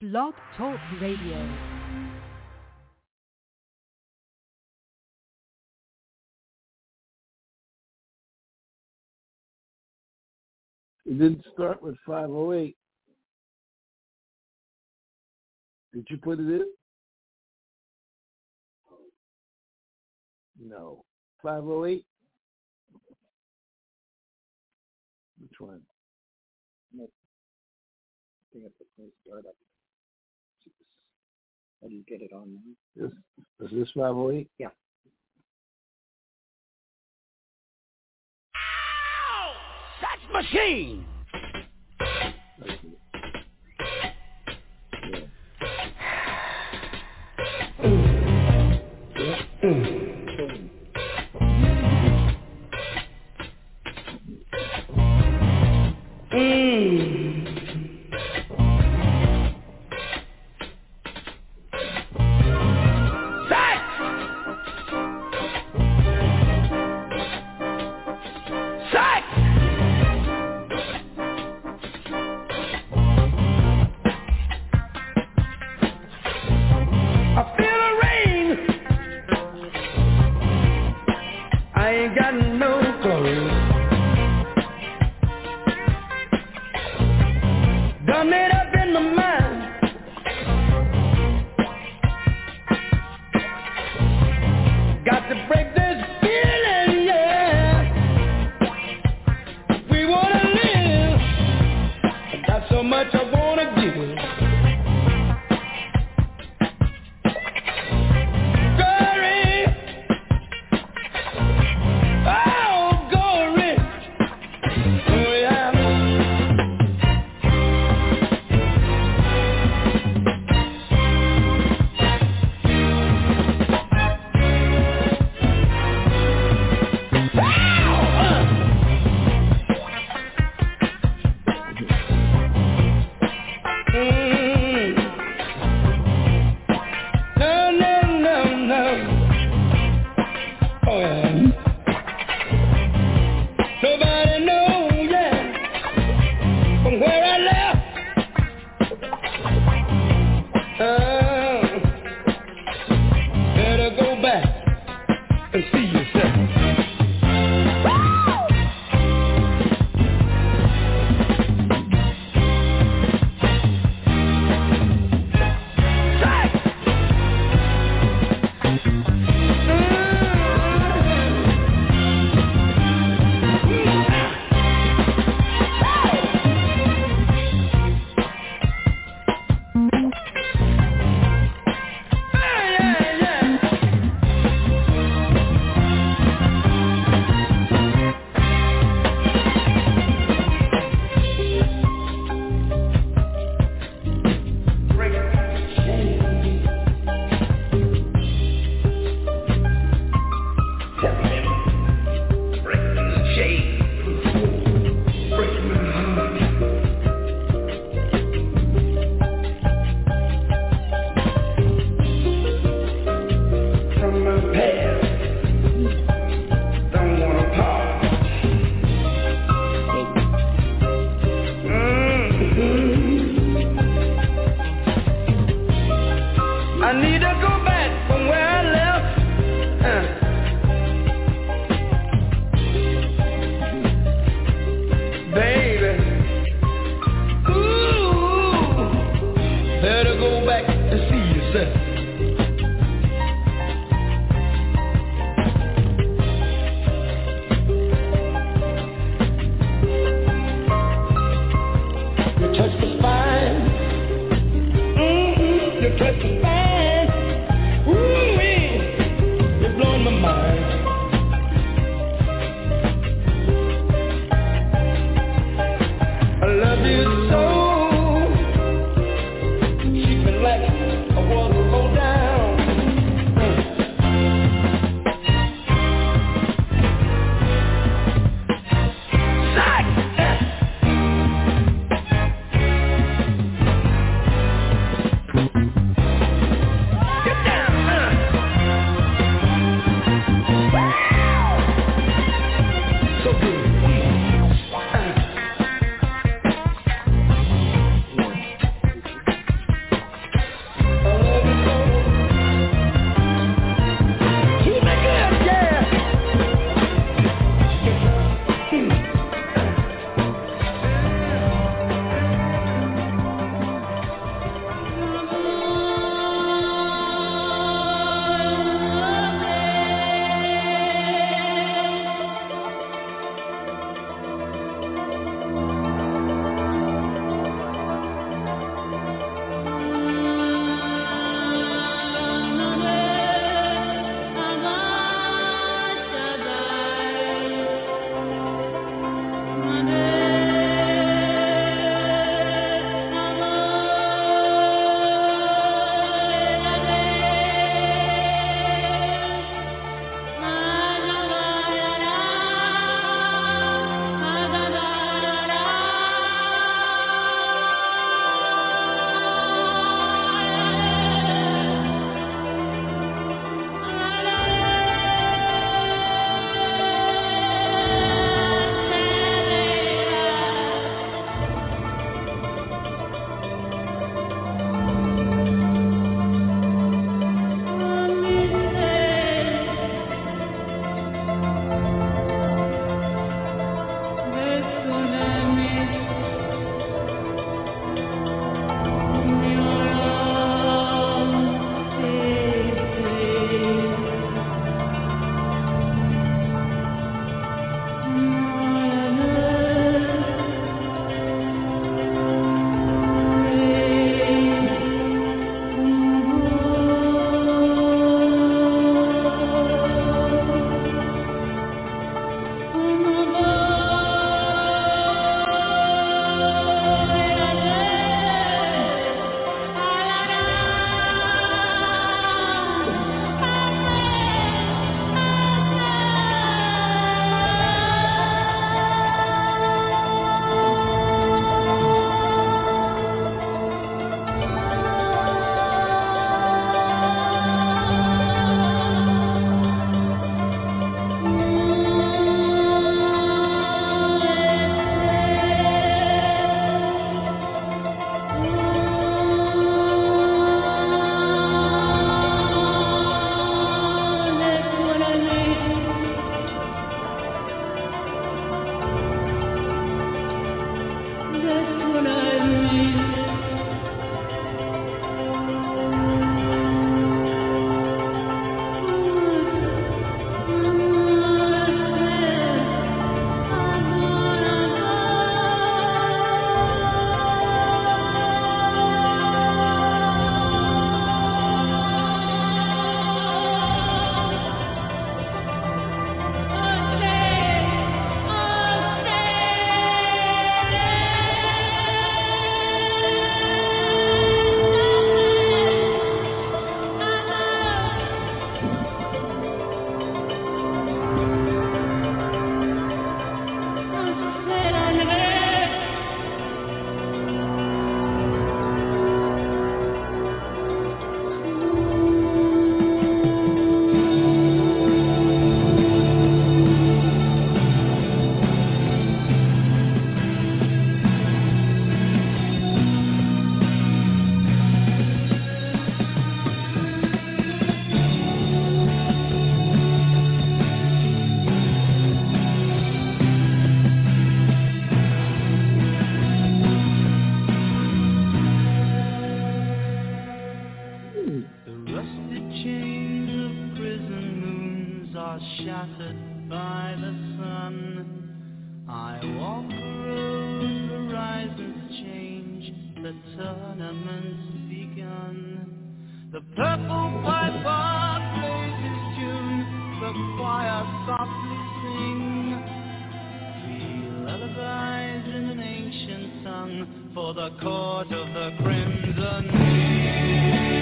Blog Talk Radio. It didn't start with 508. Did you put it in? No. 508? Which one? No. I think it's the start up. How do you get it on now? Is this 508? Yeah. Ow! Sex machine! Like a water are shattered by the sun. I walk the road, horizons change, the tournament's begun. The purple piper plays his tune, the choir softly sing. Three lullabies in an ancient tongue for the court of the crimson.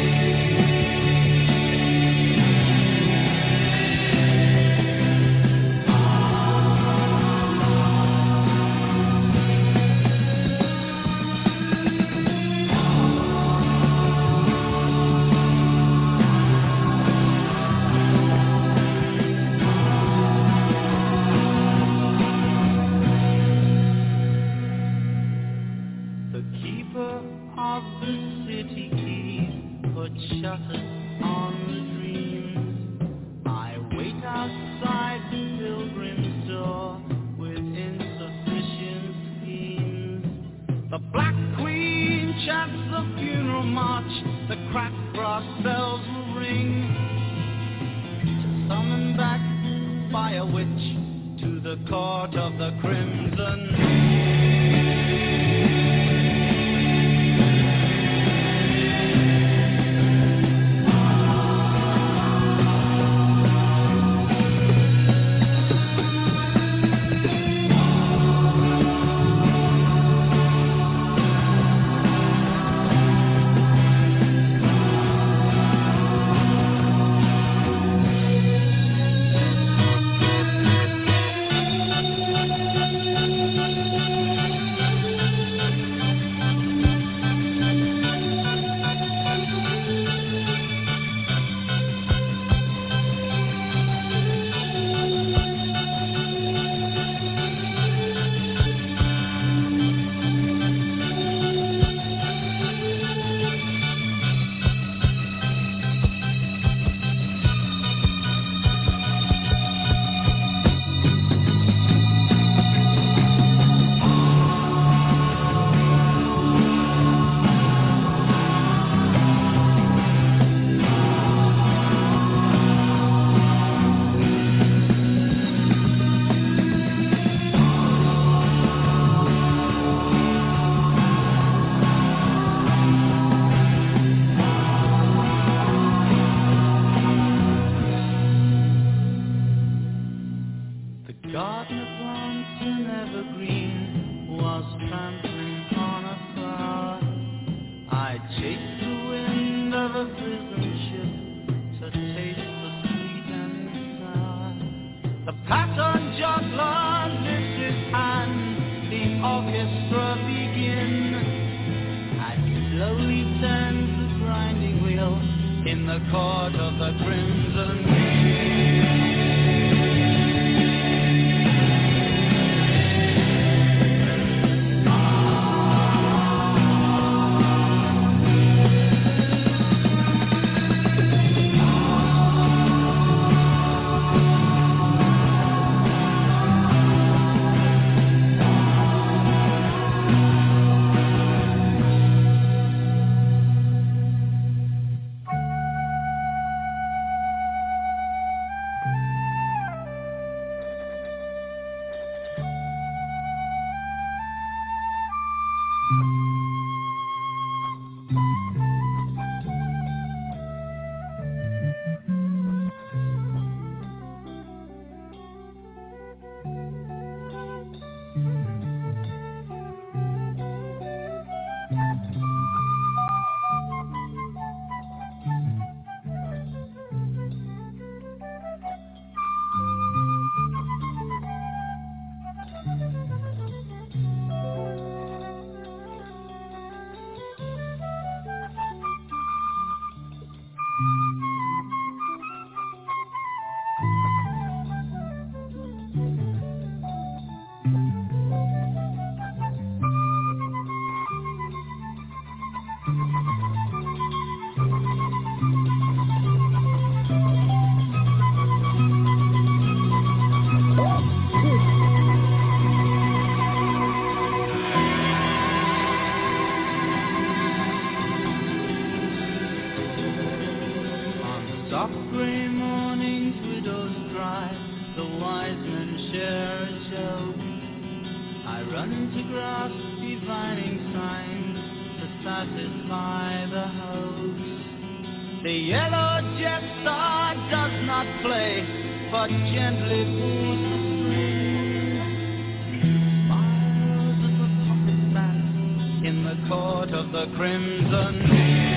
Soft gray mornings, widows cry, the wise men share a joke. I run to grasp divining signs to satisfy the hopes. The yellow jet star does not play, but gently pulls the strings. Smiles as a puppet dance in the court of the crimson.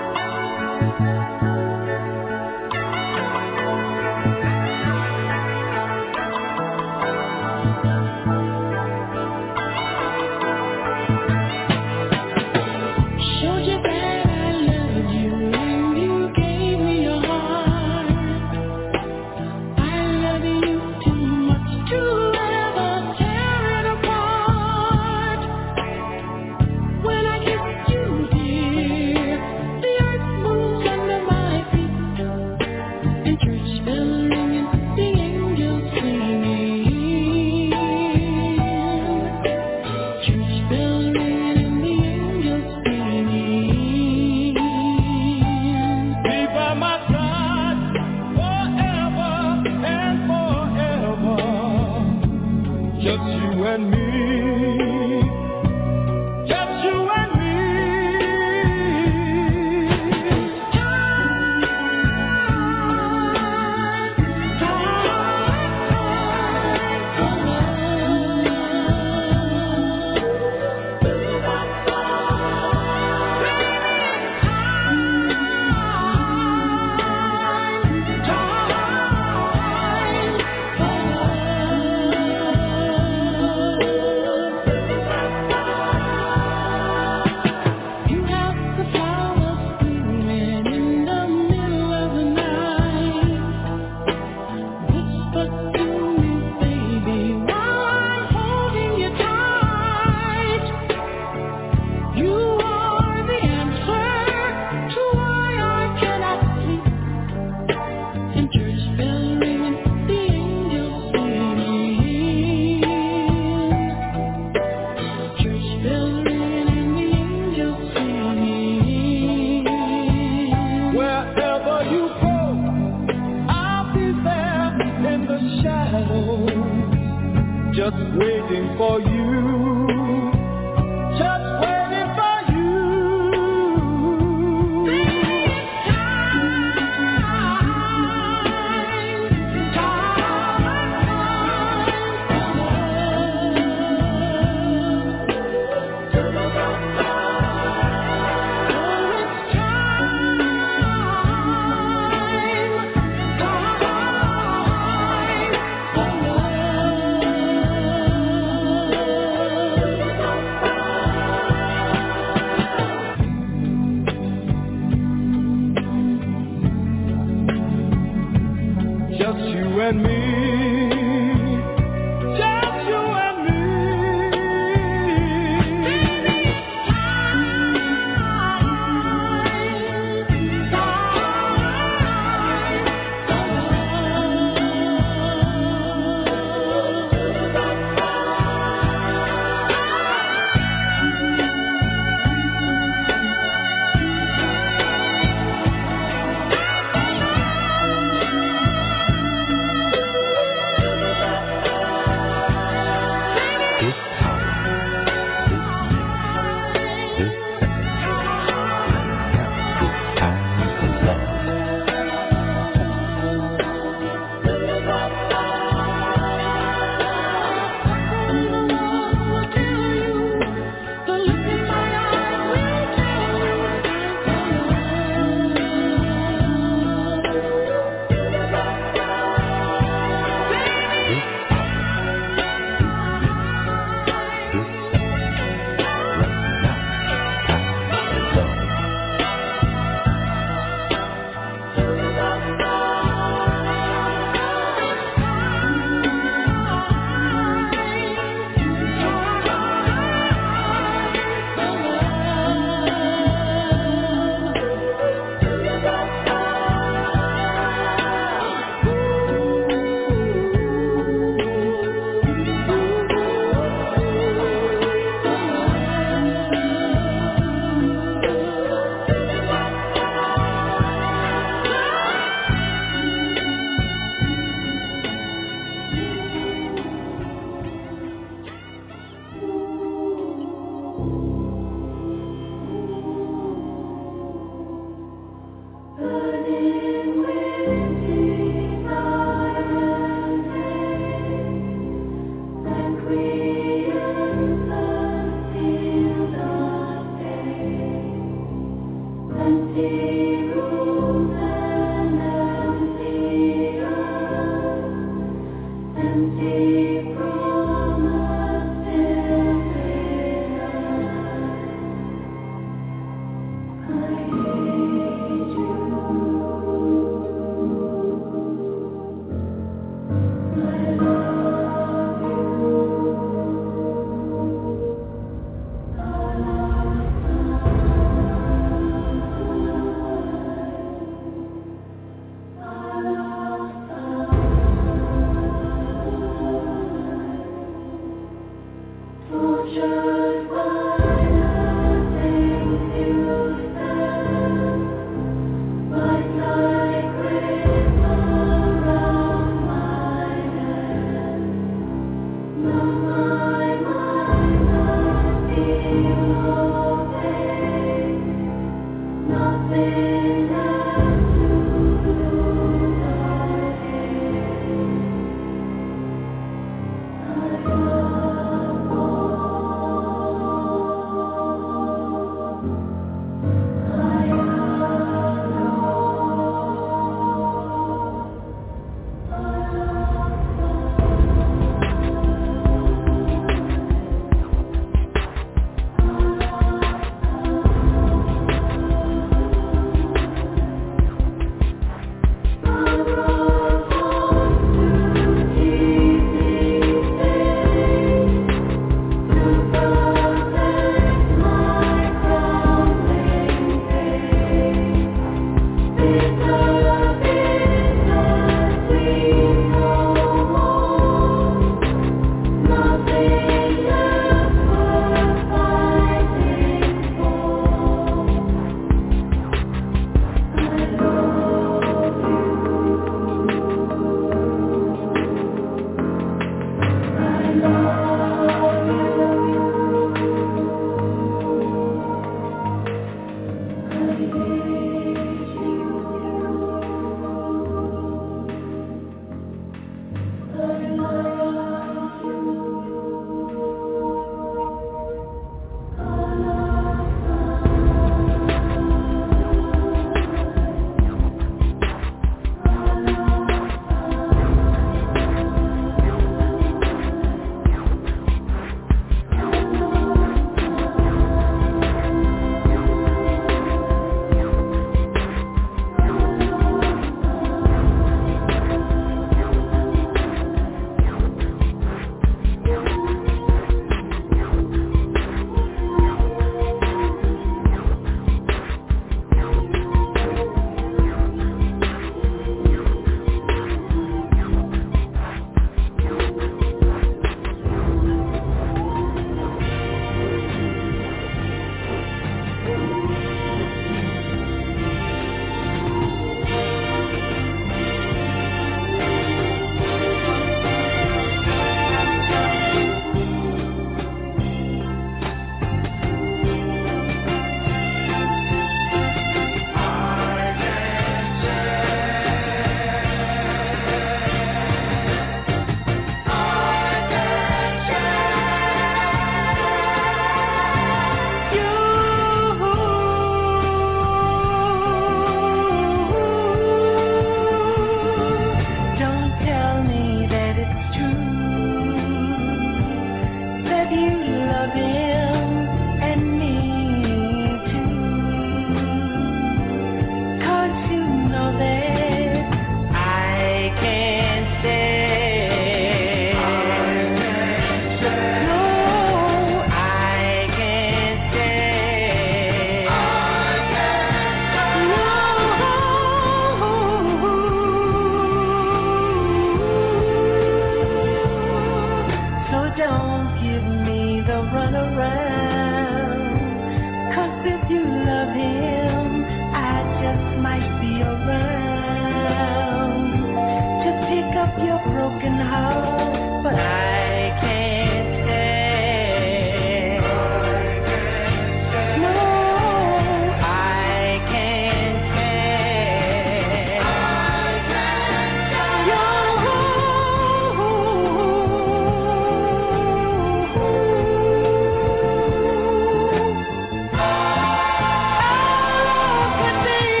Could be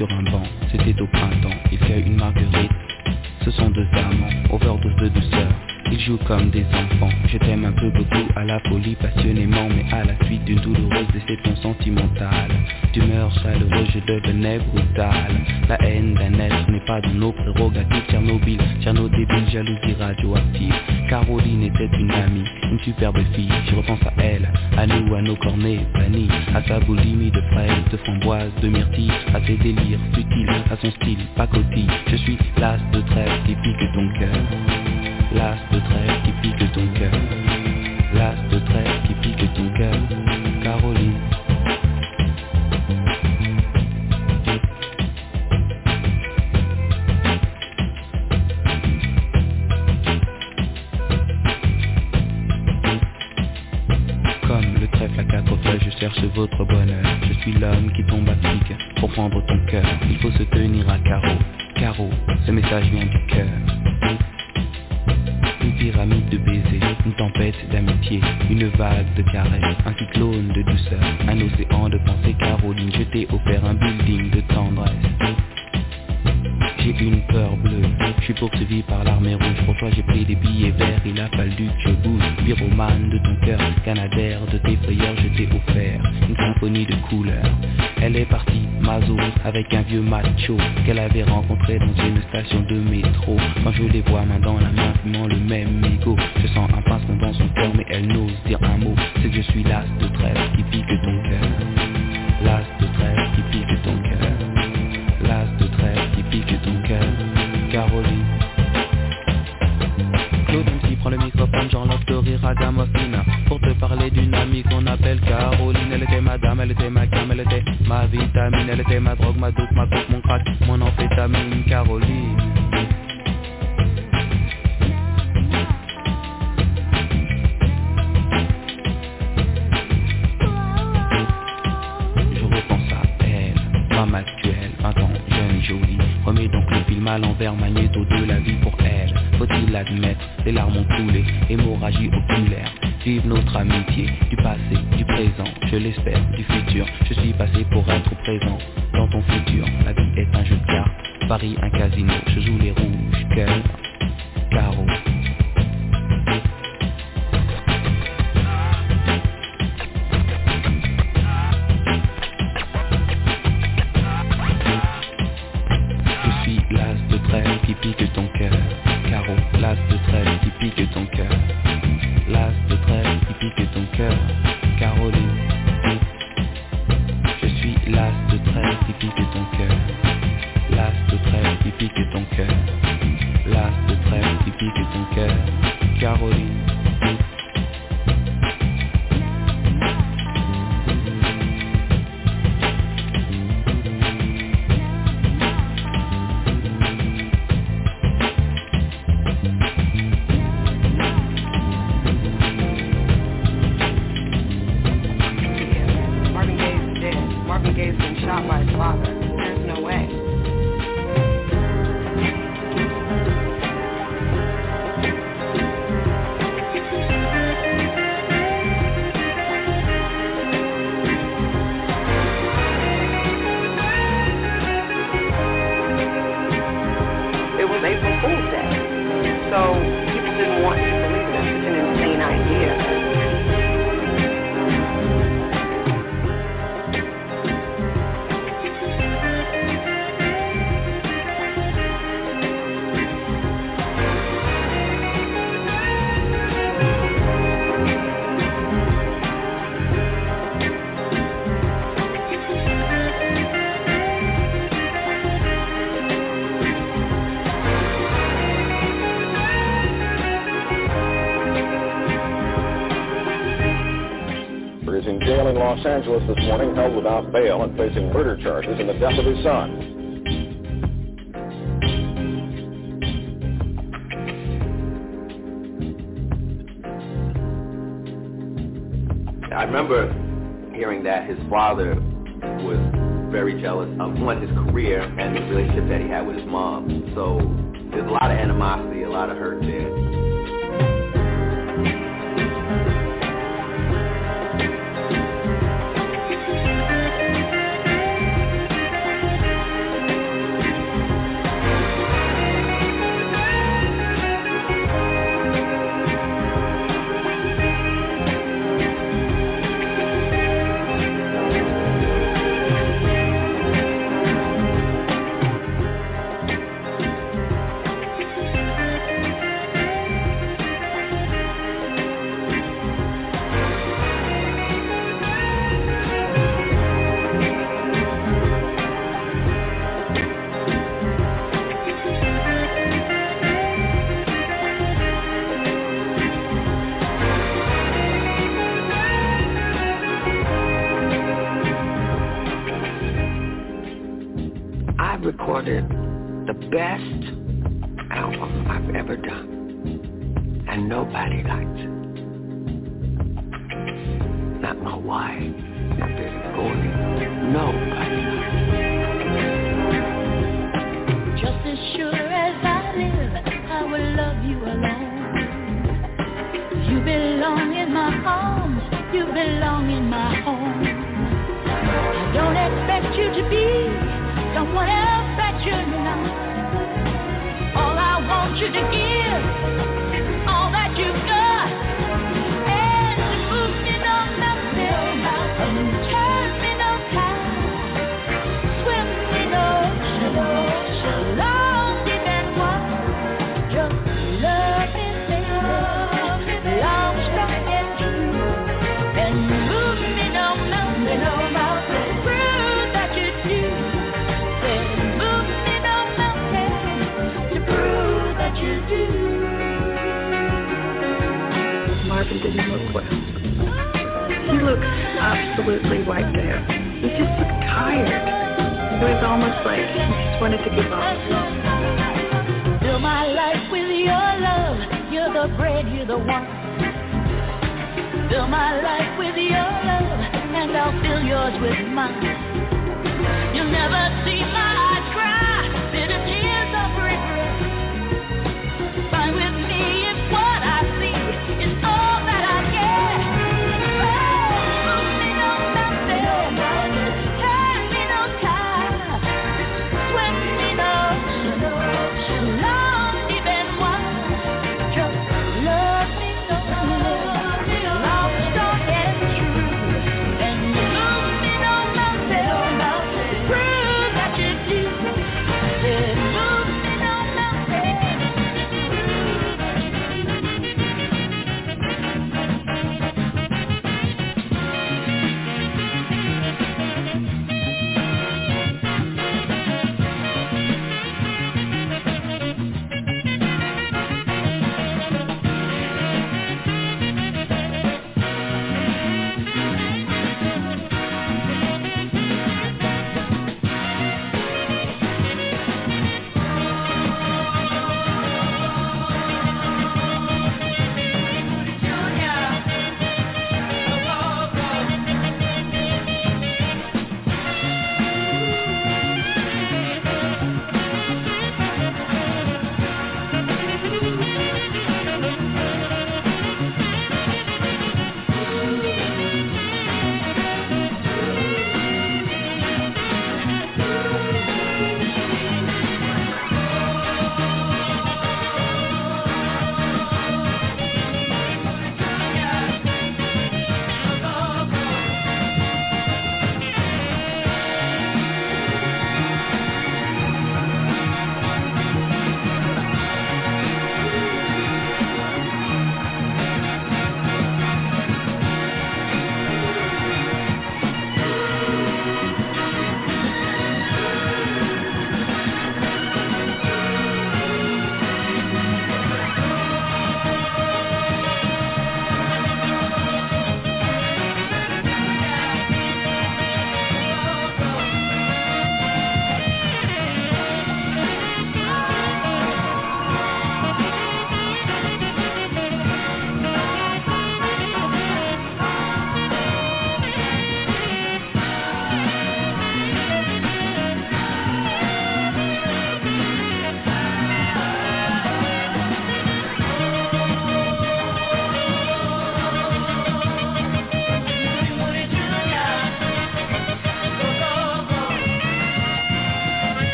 sur un banc, c'était au printemps, il cueille une marguerite. Ce sont deux amants, overdose de douceur. Ils jouent comme des enfants. Je t'aime un peu beaucoup à la folie passionnément, mais à la suite d'une douloureuse déception sentimentale. D'humeur chaleureuse, je devenais brutal. La haine d'un être n'est pas dans nos prérogatives. Tchernobyl, débile, jalousie radioactive. Caroline était une amie, une superbe fille. Je repense à elle, à nous, à nos cornets bannis, à sa boulimie de fraises, de framboises, de myrtilles, à ses délires futiles, à son style pacotille. Je suis l'as de trêve qui pique ton cœur. L'as de trêve qui pique ton cœur. L'as de trêve qui pique ton cœur. Caroline. Comme le trèfle à quatre feuilles, je cherche votre bonheur. Je suis l'homme qui tombe à pic pour prendre ton cœur. Il faut se tenir à carreau. Carreau, ce message vient du cœur. Une pyramide de baisers, une tempête d'amitié, une vague de caresses, un cyclone de douceur, un océan de pensée. Caroline, je t'ai offert un building de tendresse. J'ai une peur bleue, je suis poursuivi par l'armée rouge. Pour toi j'ai pris des billets verts, il a fallu que je bouge. Pyromane de ton cœur, canadaire de tes frayeurs, je t'ai offert une symphonie de couleurs. Elle est partie, maso, avec un vieux macho qu'elle avait rencontré dans une station de métro. Quand je les vois main dans la main, fumant le même mégot, je sens un pincement dans son cœur, mais elle n'ose dire un mot. C'est que je suis l'as de trèfle qui pique ton cœur. L'as de trèfle qui pique ton cœur. L'as de trèfle qui pique ton cœur. Caroline. Claude MC prend le microphone, j'enlève de rire à Gamofina pour te parler d'une amie qu'on appelle Caroline. Elle était ma dame, elle était ma gamme, elle était ma vitamine, elle était ma drogue, ma doute, ma coke, mon crack, mon amphétamine. Caroline. Je repense à elle, femme actuelle, 20 ans, jeune et jolie. Remets donc le film à l'envers, magnéto de la vie pour elle. Faut-il l'admettre, les larmes ont coulé, hémorragie oculaire. Vive notre amitié, du passé, du présent, je l'espère, du futur. Je suis passé pour être présent dans ton futur. La vie est un jeu de cartes, Paris un casino. Je joue les rouges, cœur, carreau. Je suis l'as de trèfle qui pique ton cœur. Carreau, l'as de trèfle qui pique ton cœur. L'as de trèfle qui pique ton cœur. Caroline. Je suis l'as de trèfle qui pique ton cœur. L'as de trèfle qui pique ton cœur. L'as de trèfle qui pique ton cœur. Caroline. Los Angeles this morning, held without bail and facing murder charges in the death of his son. I remember hearing that his father was very jealous of, one, his career and the relationship that he had with his mom. So there's a lot of animosity, a lot of hurt there. I recorded the best album I've ever done, and nobody liked it. Not my wife, not Berry Gordy, nobody liked it. Just as sure as I live, I will love you alone. You belong in my arms, you belong in my home. I don't expect you to be someone else that you're not. All I want you to give, all that you've got, and to move me no mountain, turn me no tide, swim me no ocean, long deep and wide. Just love me, baby, long, strong and true, and move me no mountain, prove that you do. Move me no mountain to prove that you do. Marvin didn't look well. He looked absolutely wiped out. He just looked tired. It was almost like he just wanted to give up. Fill my life with your love. You're the bread, you're the wine. Fill my life with your love, and I'll fill yours with mine. You'll never see my eyes cry, bitter tears of regret. Fine with me if what I see is all that I get. Oh, move me no mountain, turn me no tide, swim me no ocean, long, deep and wide. Just love me no long, strong and true, and move me no mountain, prove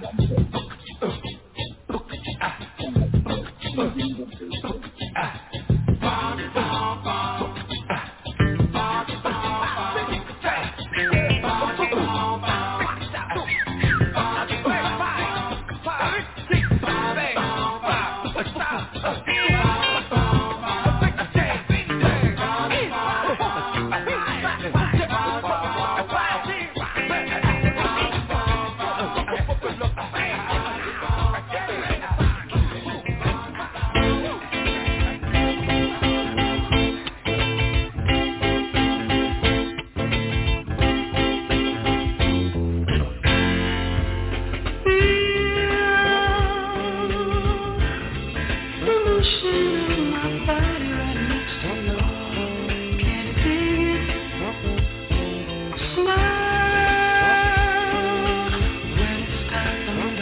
Smile when it's time.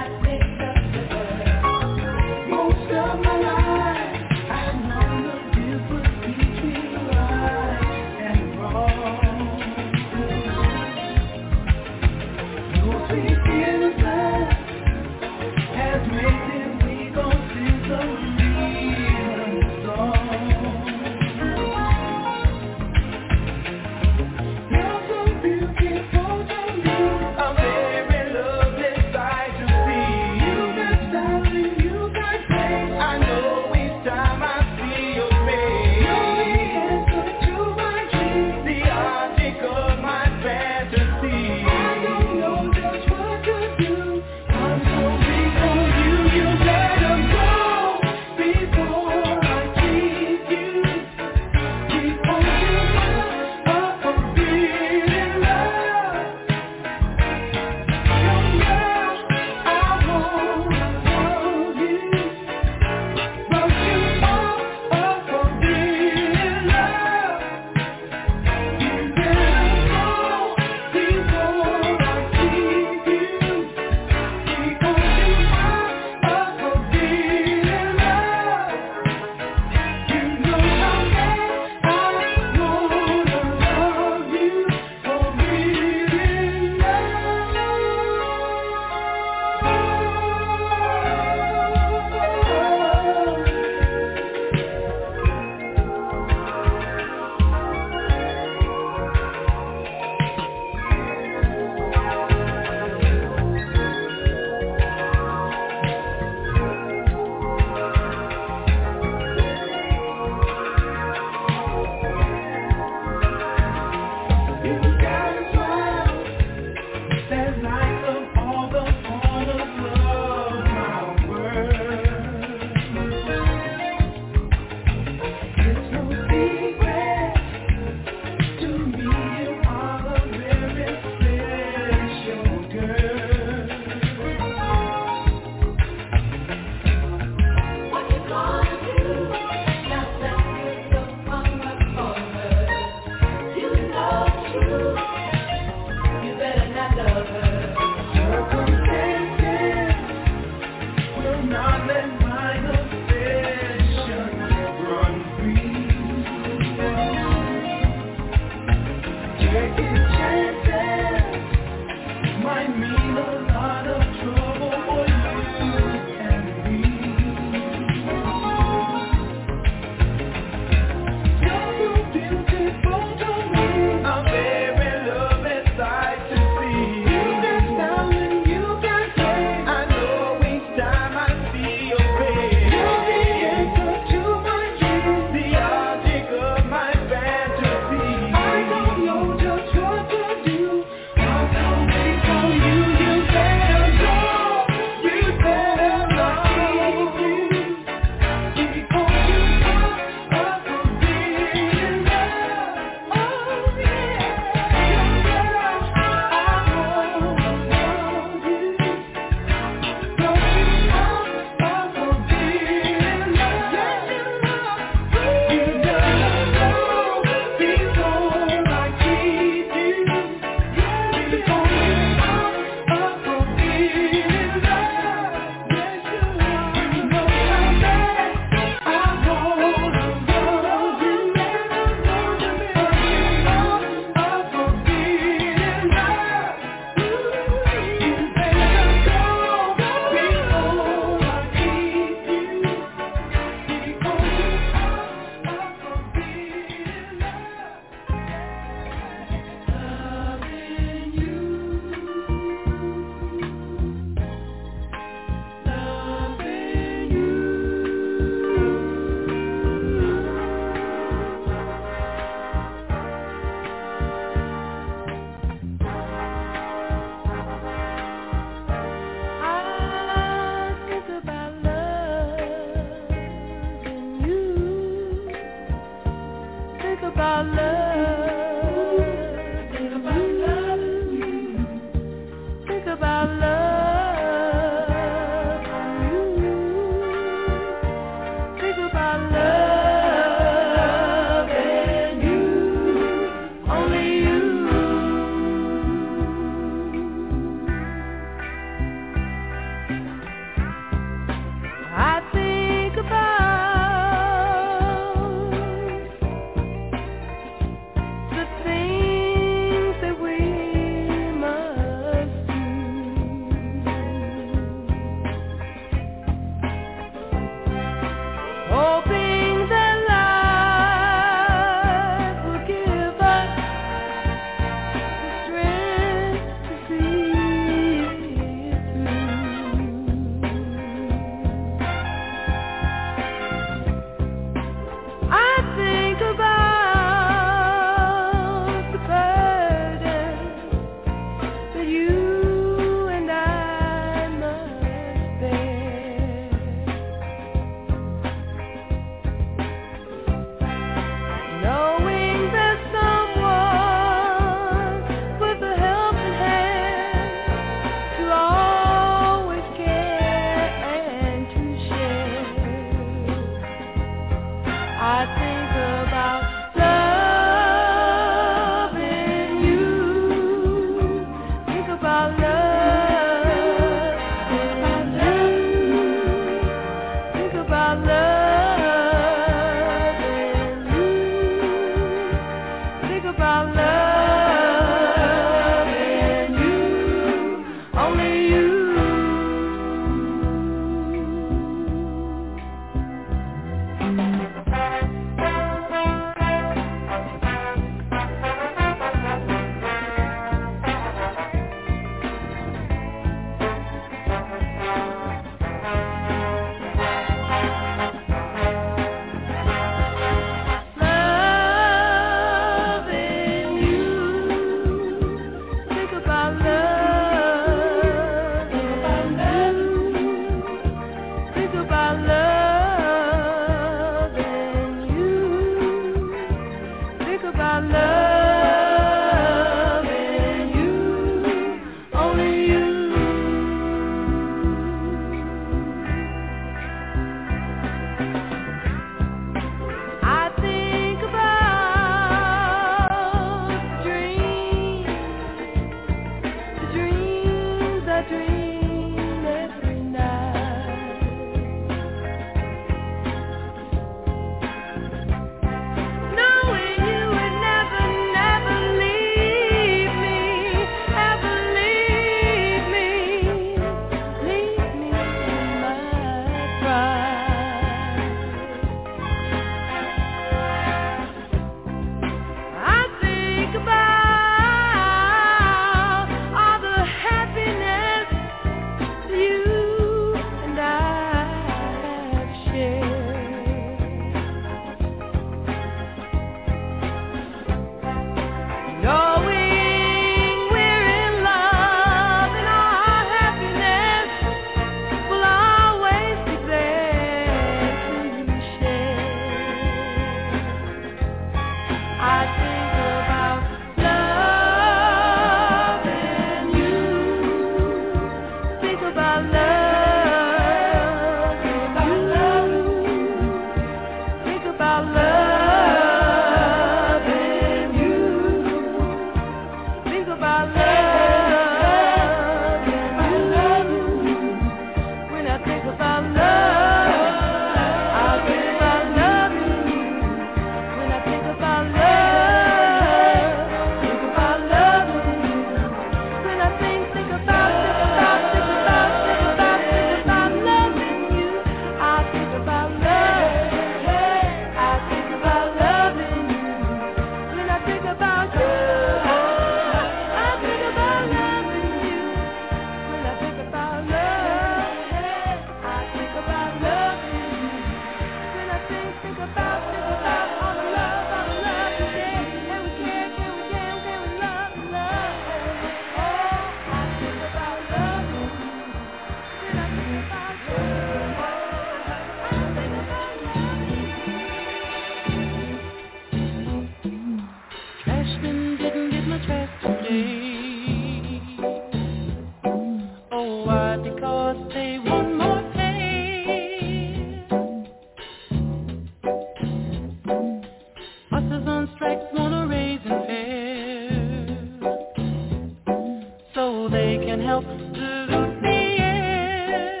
so they can help pollute the air.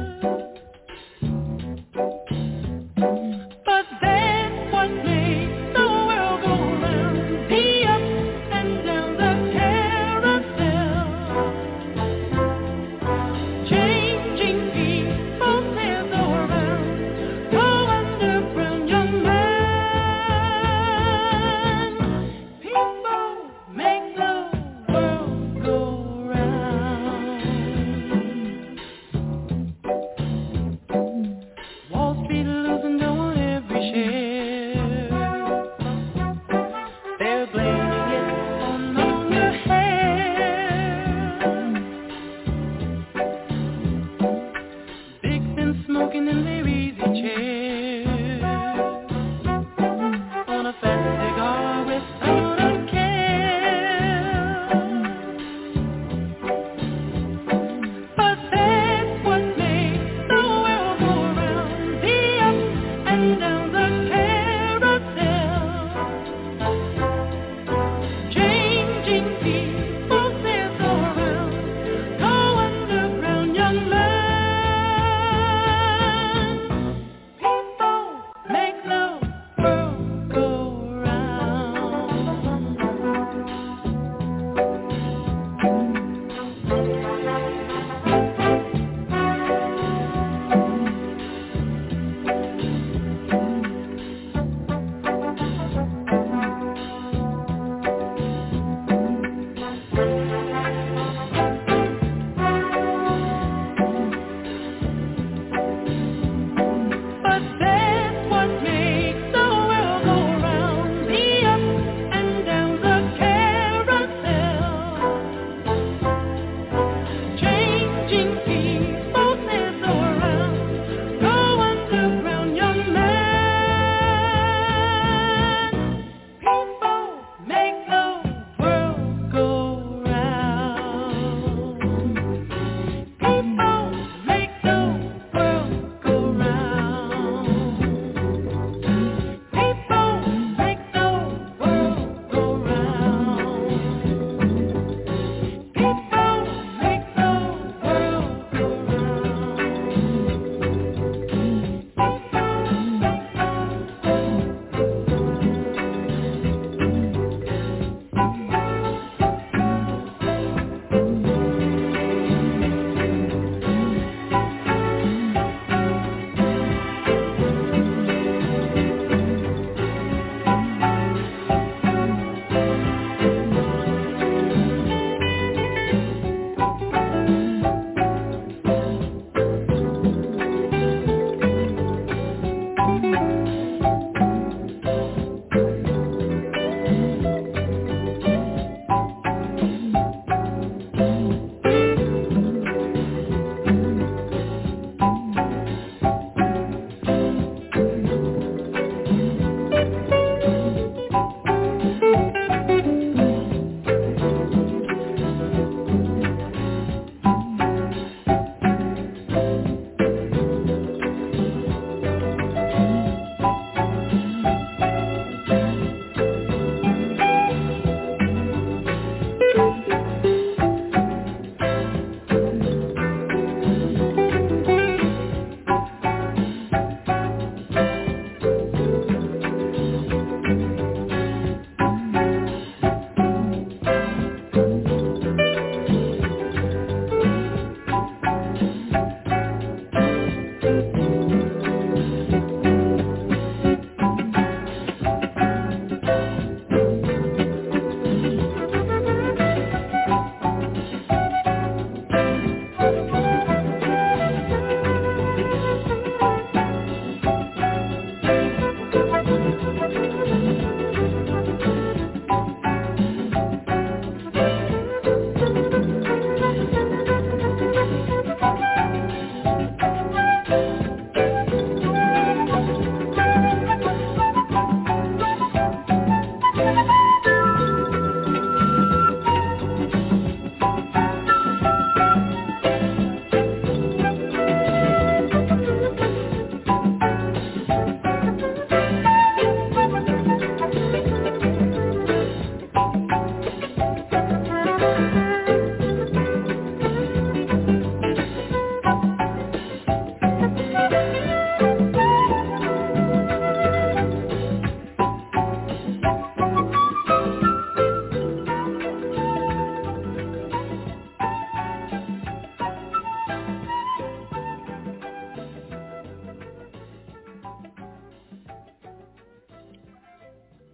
But then what makes the world go round? The up and down the carousel, changing people's heads around. No wonder, brown young man, people make the world go round.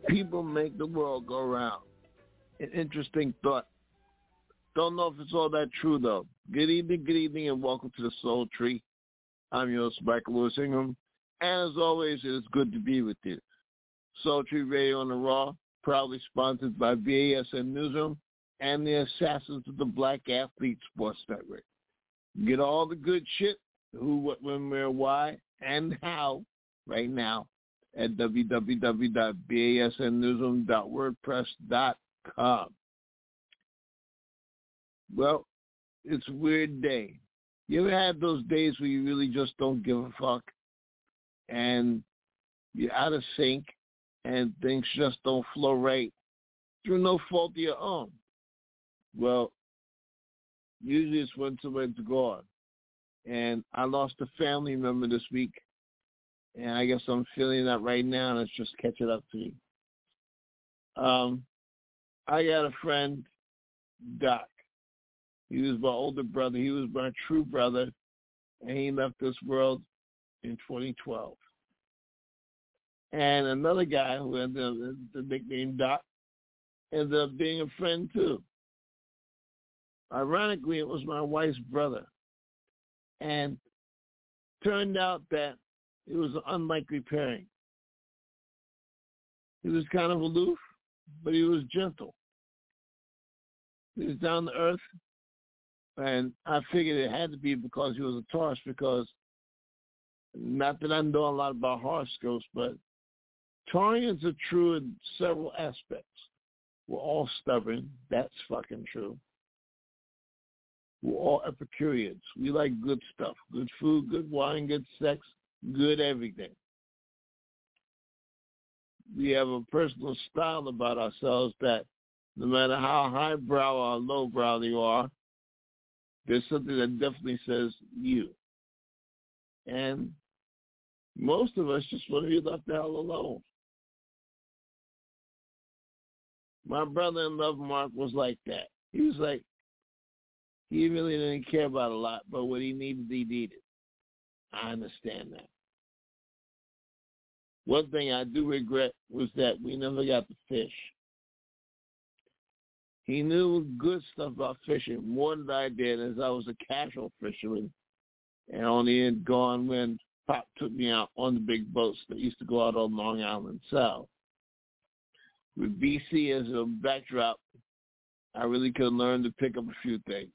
People make the world go round. An interesting thought. Don't know if it's all that true, though. Good evening, and welcome to the Soul Tree. I'm your host, Michael Lewis Ingram. And as always, it is good to be with you. Soul Tree Radio on the Raw, proudly sponsored by BASN Newsroom and the Assassins of the Black Athlete Sports Network. Get all the good shit, who, what, when, where, why, and how right now at www.basnnewsroom.wordpress.com. Well, it's a weird day. You ever had those days where you really just don't give a fuck and you're out of sync and things just don't flow right through no fault of your own? Well, usually it's when someone's gone. And I lost a family member this week, and I guess I'm feeling that right now, and it's just catching up to me. I got a friend, Doc. He was my older brother. He was my true brother, and he left this world in 2012. And another guy who ended up the nickname Doc ended up being a friend too. Ironically, it was my wife's brother. And turned out that it was an unlikely pairing. He was kind of aloof, but he was gentle. He was down to earth, and I figured it had to be because he was a Taurus, because not that I know a lot about horoscopes, but Taurians are true in several aspects. We're all stubborn. That's fucking true. We're all Epicureans. We like good stuff, good food, good wine, good sex, good everything. We have a personal style about ourselves that no matter how highbrow or lowbrow you are, there's something that definitely says you. And most of us just want to be left the hell alone. My brother-in-law, Mark, was like that. He was like, he really didn't care about a lot, but what he needed, he needed. I understand that. One thing I do regret was that we never got to fish. He knew good stuff about fishing, more than I did, as I was a casual fisherman, and only had gone when Pop took me out on the big boats that used to go out on Long Island South. With BC as a backdrop, I really could learn to pick up a few things.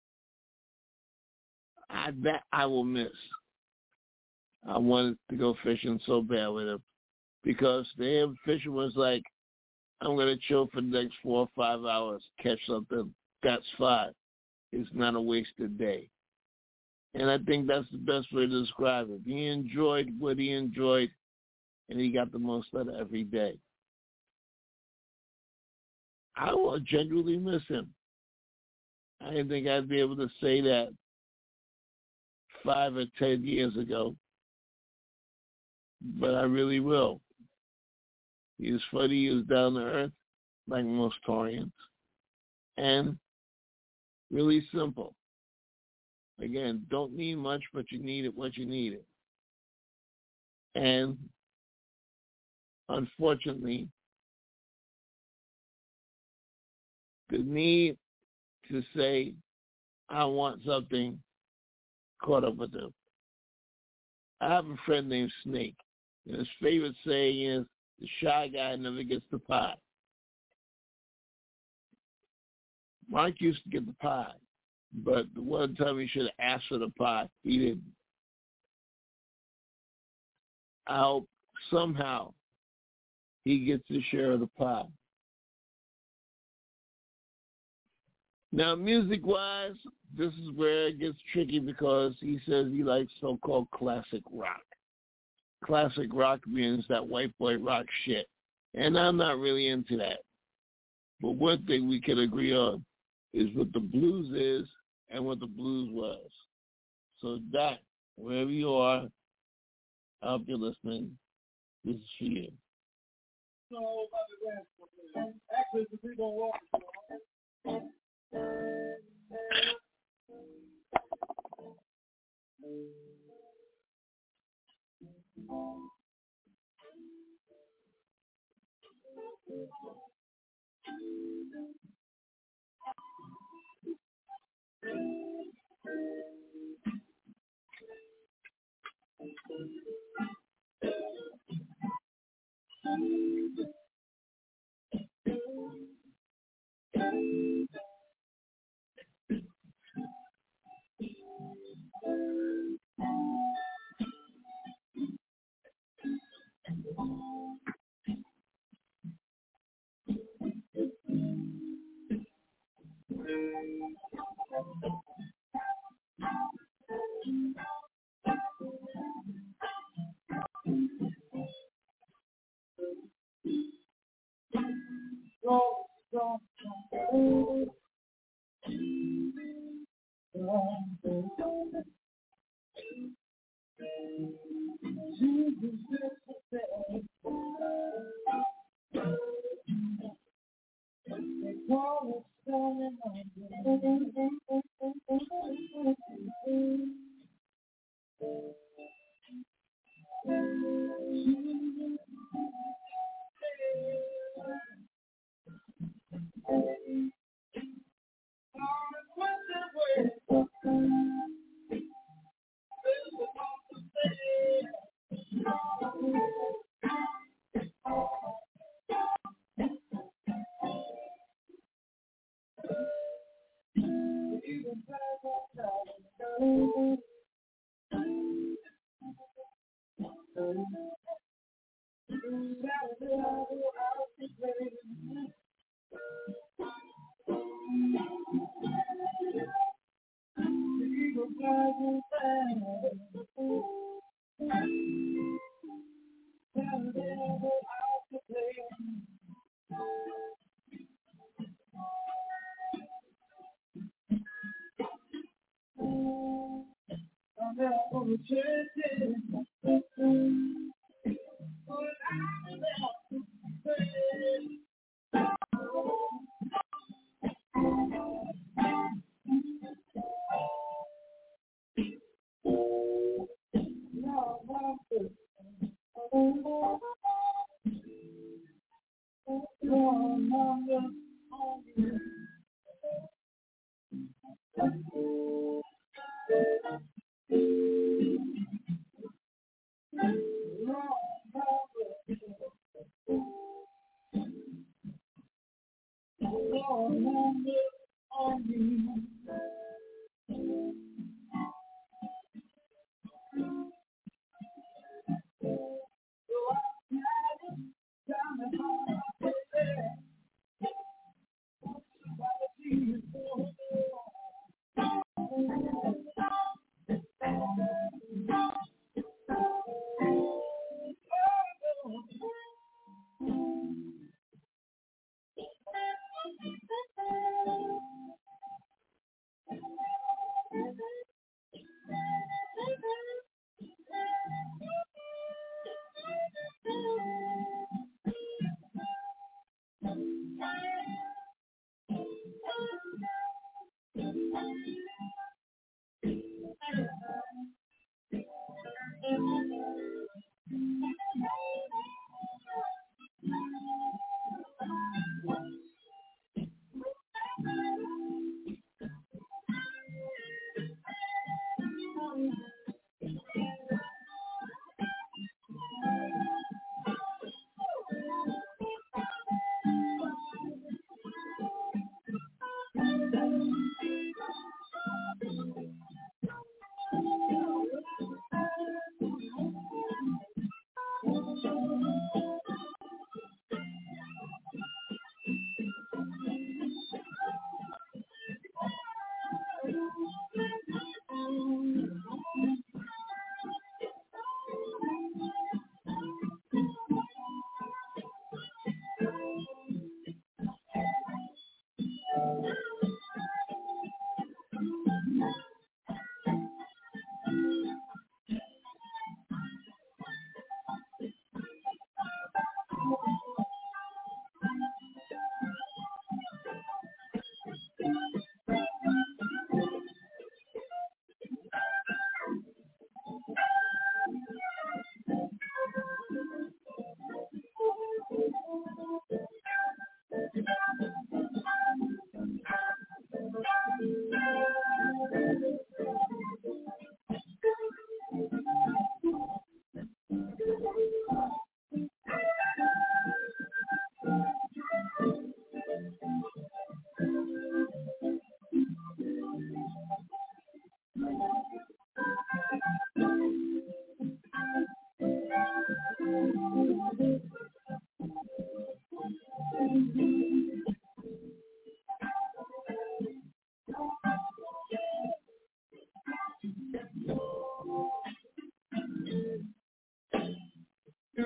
That I will miss. I wanted to go fishing so bad with him, because to him, fishing was like, I'm going to chill for the next 4 or 5 hours, catch something. That's fine. It's not a wasted day. And I think that's the best way to describe it. He enjoyed what he enjoyed, and he got the most out of every day. I will genuinely miss him. I didn't think I'd be able to say that 5 or 10 years ago, but I really will. He was funny, he was down to earth, like most Taurians, and really simple. Again, don't need much, but you need it what you need it. And unfortunately, the need to say, I want something, caught up with him. I have a friend named Snake, and his favorite saying is, the shy guy never gets the pie. Mike used to get the pie, but the one time he should have asked for the pie, he didn't. I hope somehow he gets his share of the pie. Now, music-wise, this is where it gets tricky, because he says he likes so-called classic rock. Classic rock means that white boy rock shit. And I'm not really into that. But one thing we can agree on is what the blues is and what the blues was. So, Doc, wherever you are, I hope you're listening. This is for you. Actually, the people walk.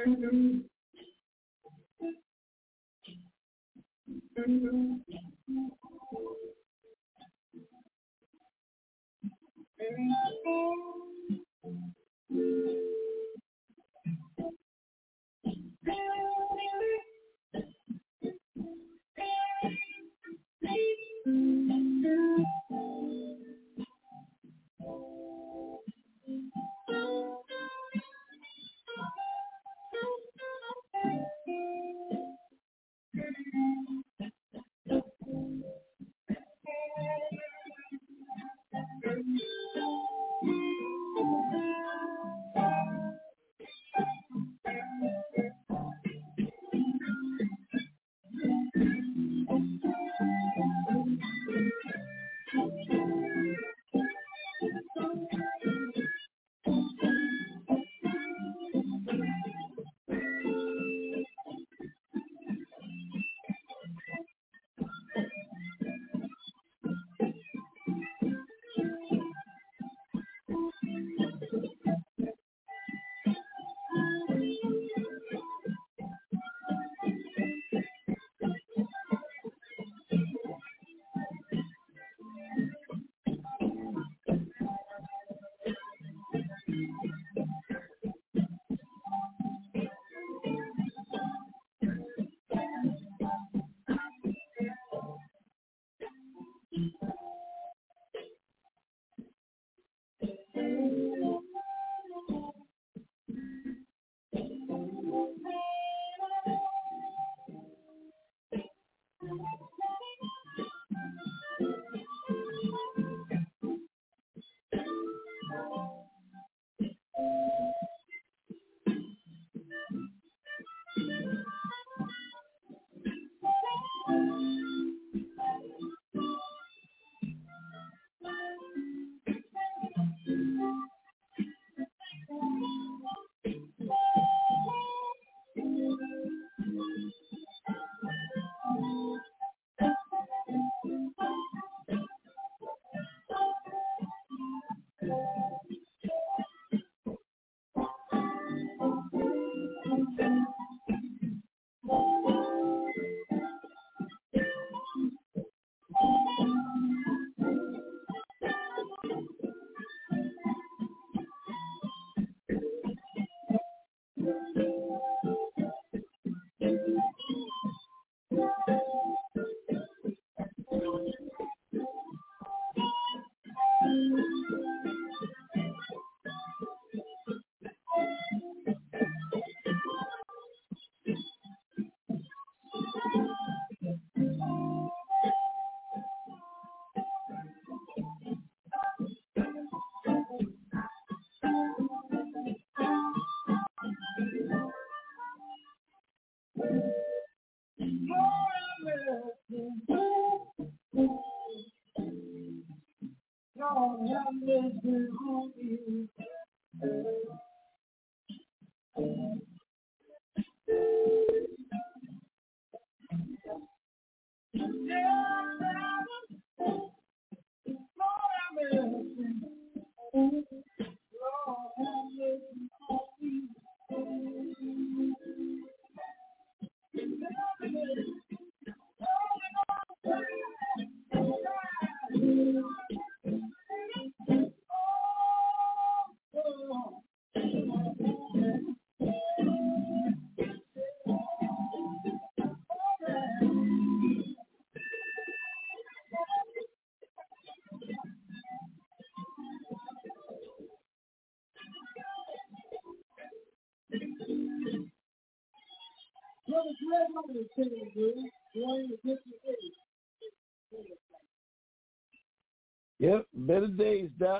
Yep, better days, Doc.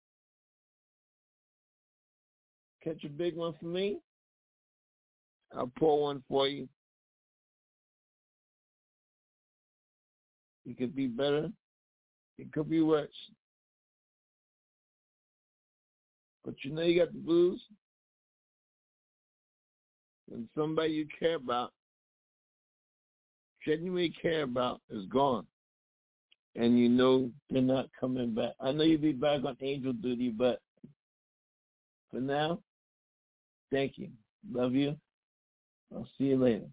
Catch a big one for me. I'll pour one for you. It could be better. It could be worse. But you know you got the blues. And somebody you care about, genuinely care about, is gone. And you know they're not coming back. I know you'll be back on angel duty, but for now, thank you. Love you. I'll see you later.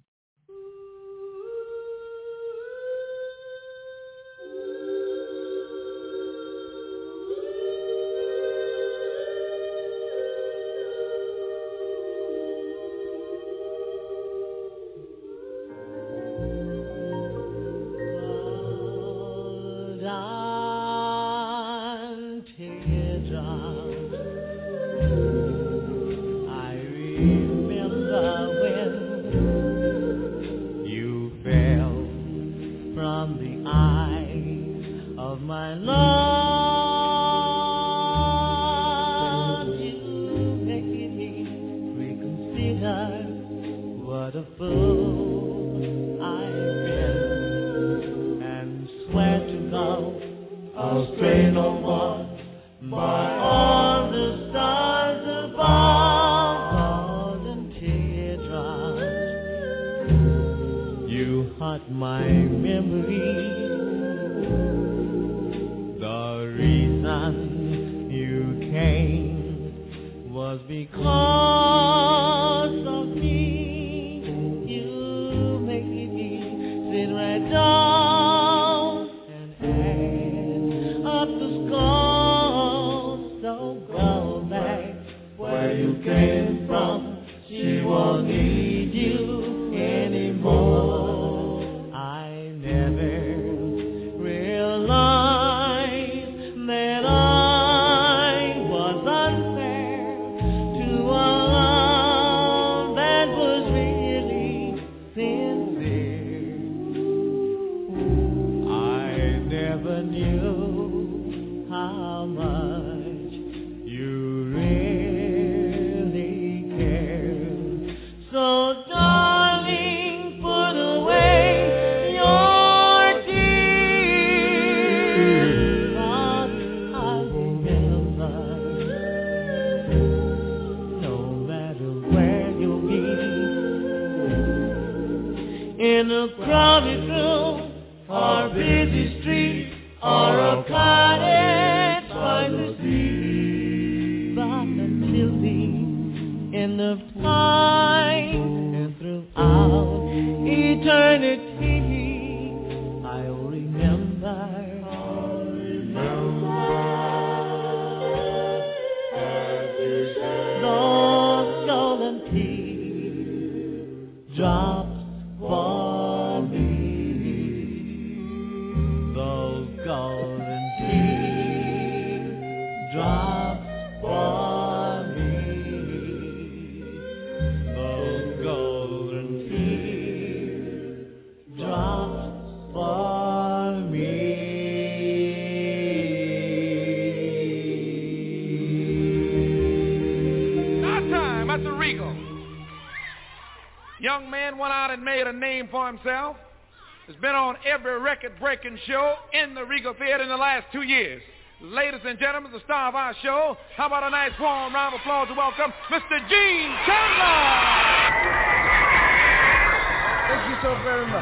Himself has been on every record-breaking show in the Regal Theater in the last 2 years. Ladies and gentlemen, the star of our show, how about a nice warm round of applause to welcome Mr. Gene Chandler! Thank you so very much.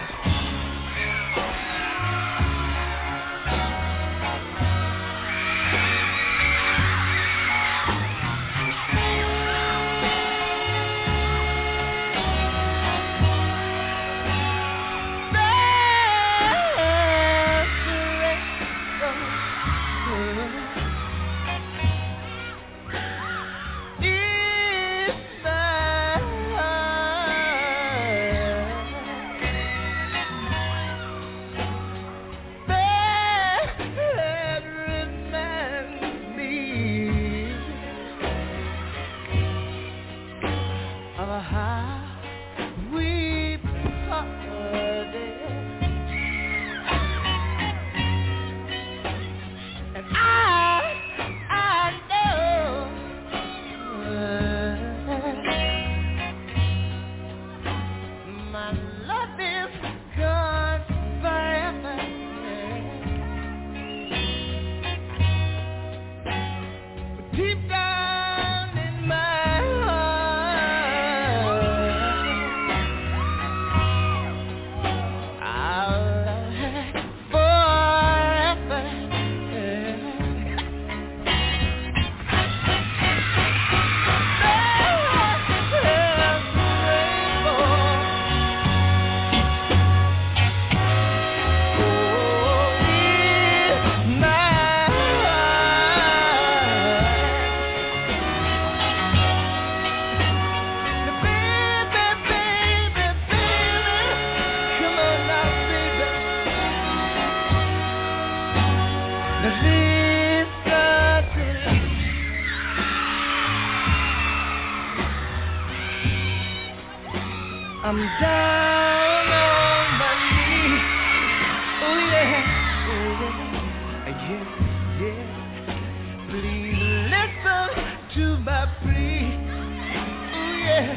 I'm down on my knees. Oh yeah, yeah, yeah. Please listen to my plea. Oh yeah,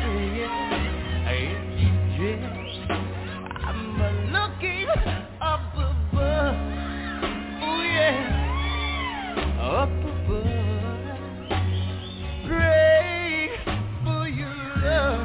yeah, yeah. I'm looking up above. Oh yeah, up above. Pray for your love.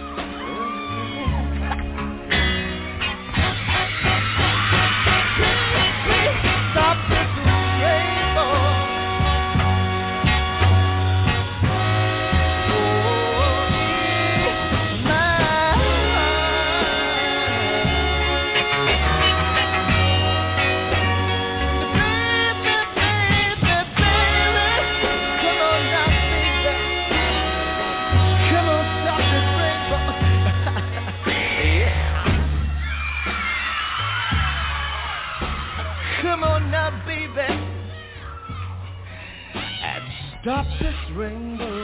Stop this rainbow.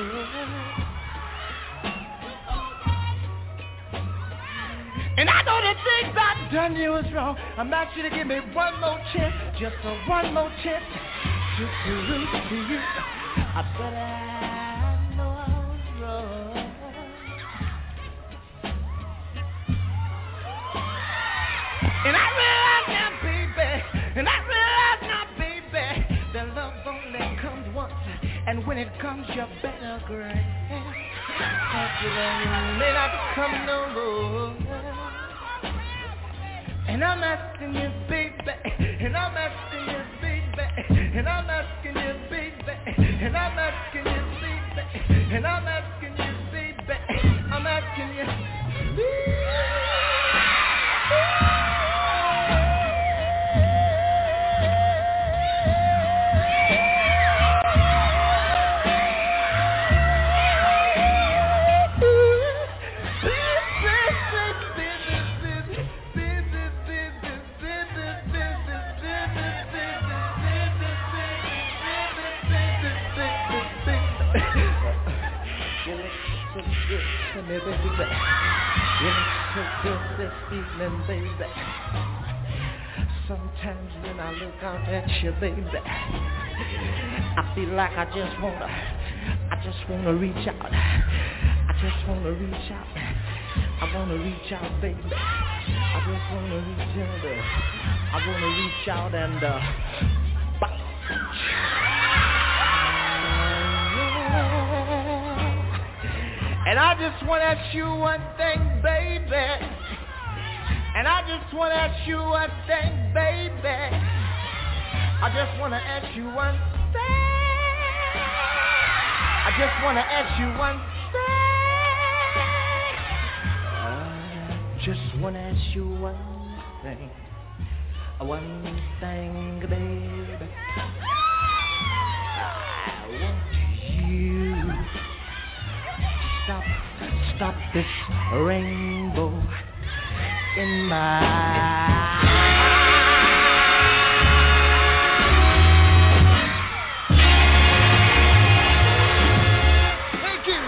And I know the things I've done you was wrong. I'm asking you to give me one more chance, just one more chance to prove to you. I bet I know I was wrong. And I realize now, baby, that love only comes once. And when it comes, you better grab. It may not come no more. And I'm asking you, baby. And I'm asking you, baby. And I'm asking you, baby. And I'm asking you, baby. And I'm asking you, baby. I'm asking you. Baby, you look so good this evening, baby. Sometimes when I look out at you, baby, I feel like I just wanna reach out. I just wanna reach out. I wanna reach out, baby. I just wanna reach out. I wanna reach out and And I just want to ask you one thing, baby. And I just want to ask you one thing, baby. I just want to ask you one thing. I just want to ask you one thing. I just want to ask you one thing. One thing, baby. I want you. Stop this rainbow in my Thank you.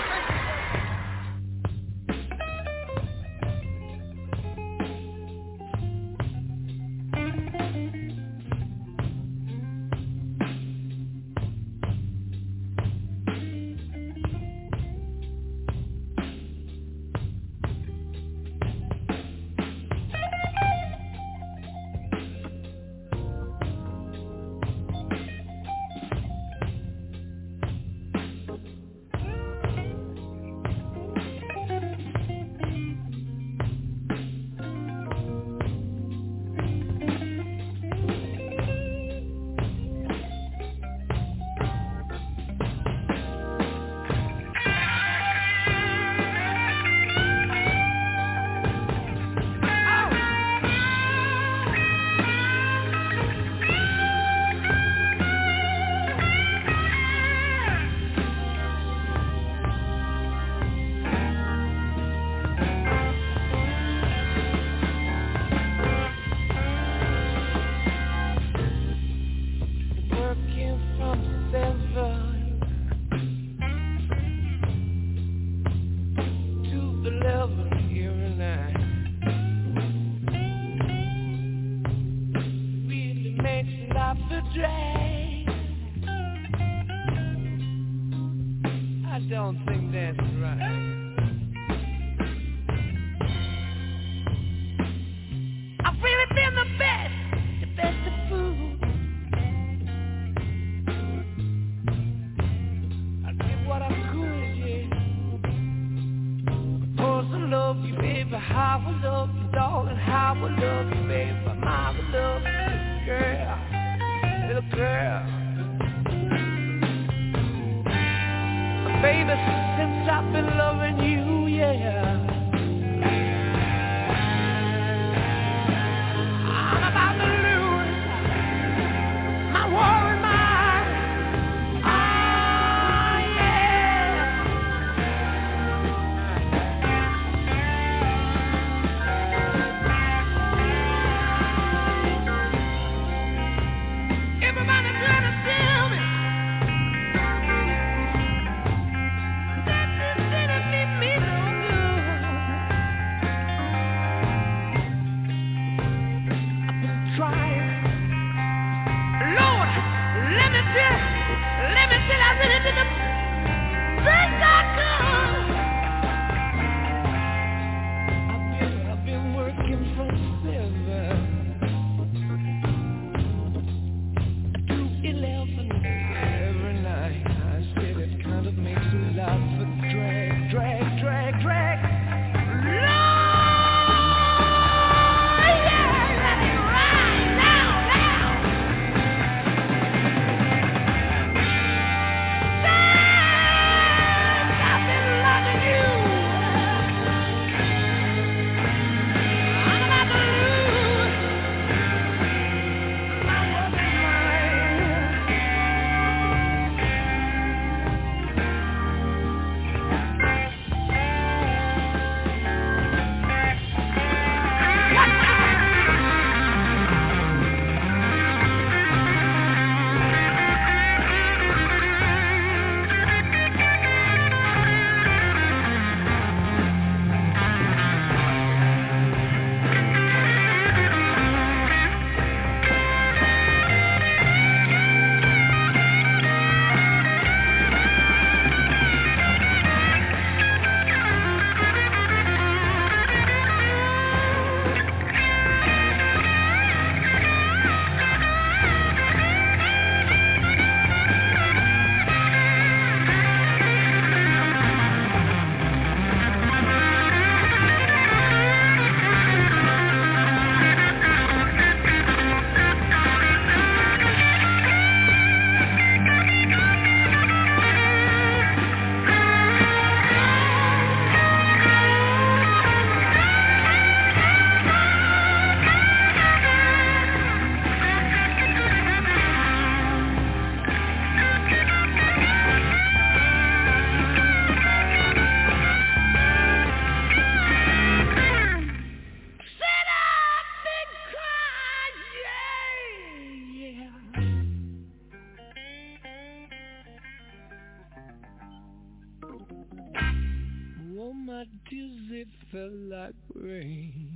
It felt like rain.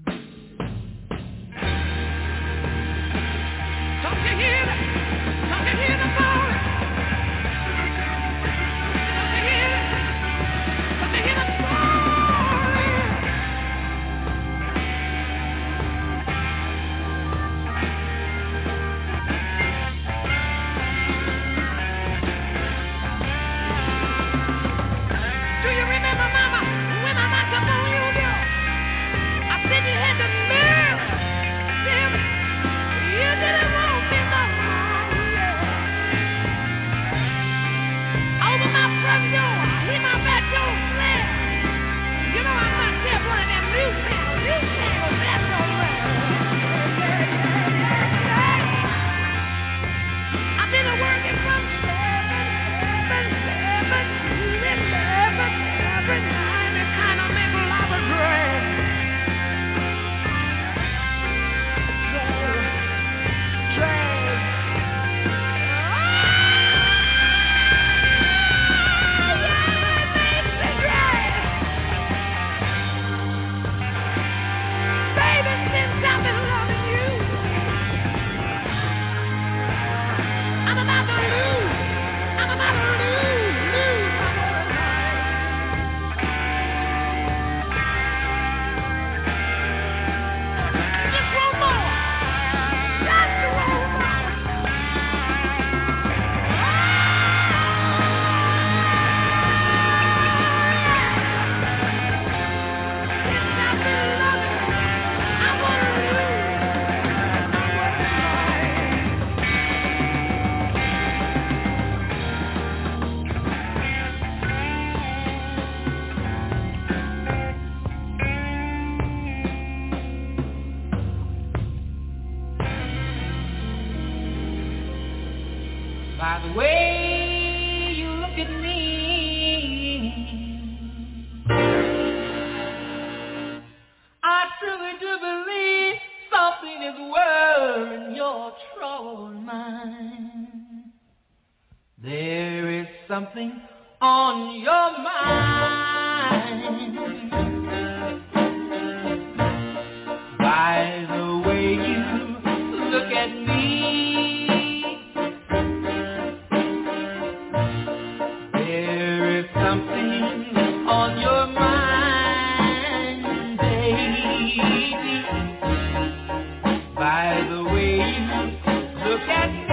Don't you hear it? Don't you hear the power? Don't you hear it? Don't you hear the Do you remember, Mama, when I knocked up on you, girl? I By the way you look at me, I truly do believe something is worrying your troubled mind. There is something on your mind. By the way you look at me, there is something on your mind, baby. By the way you look at me.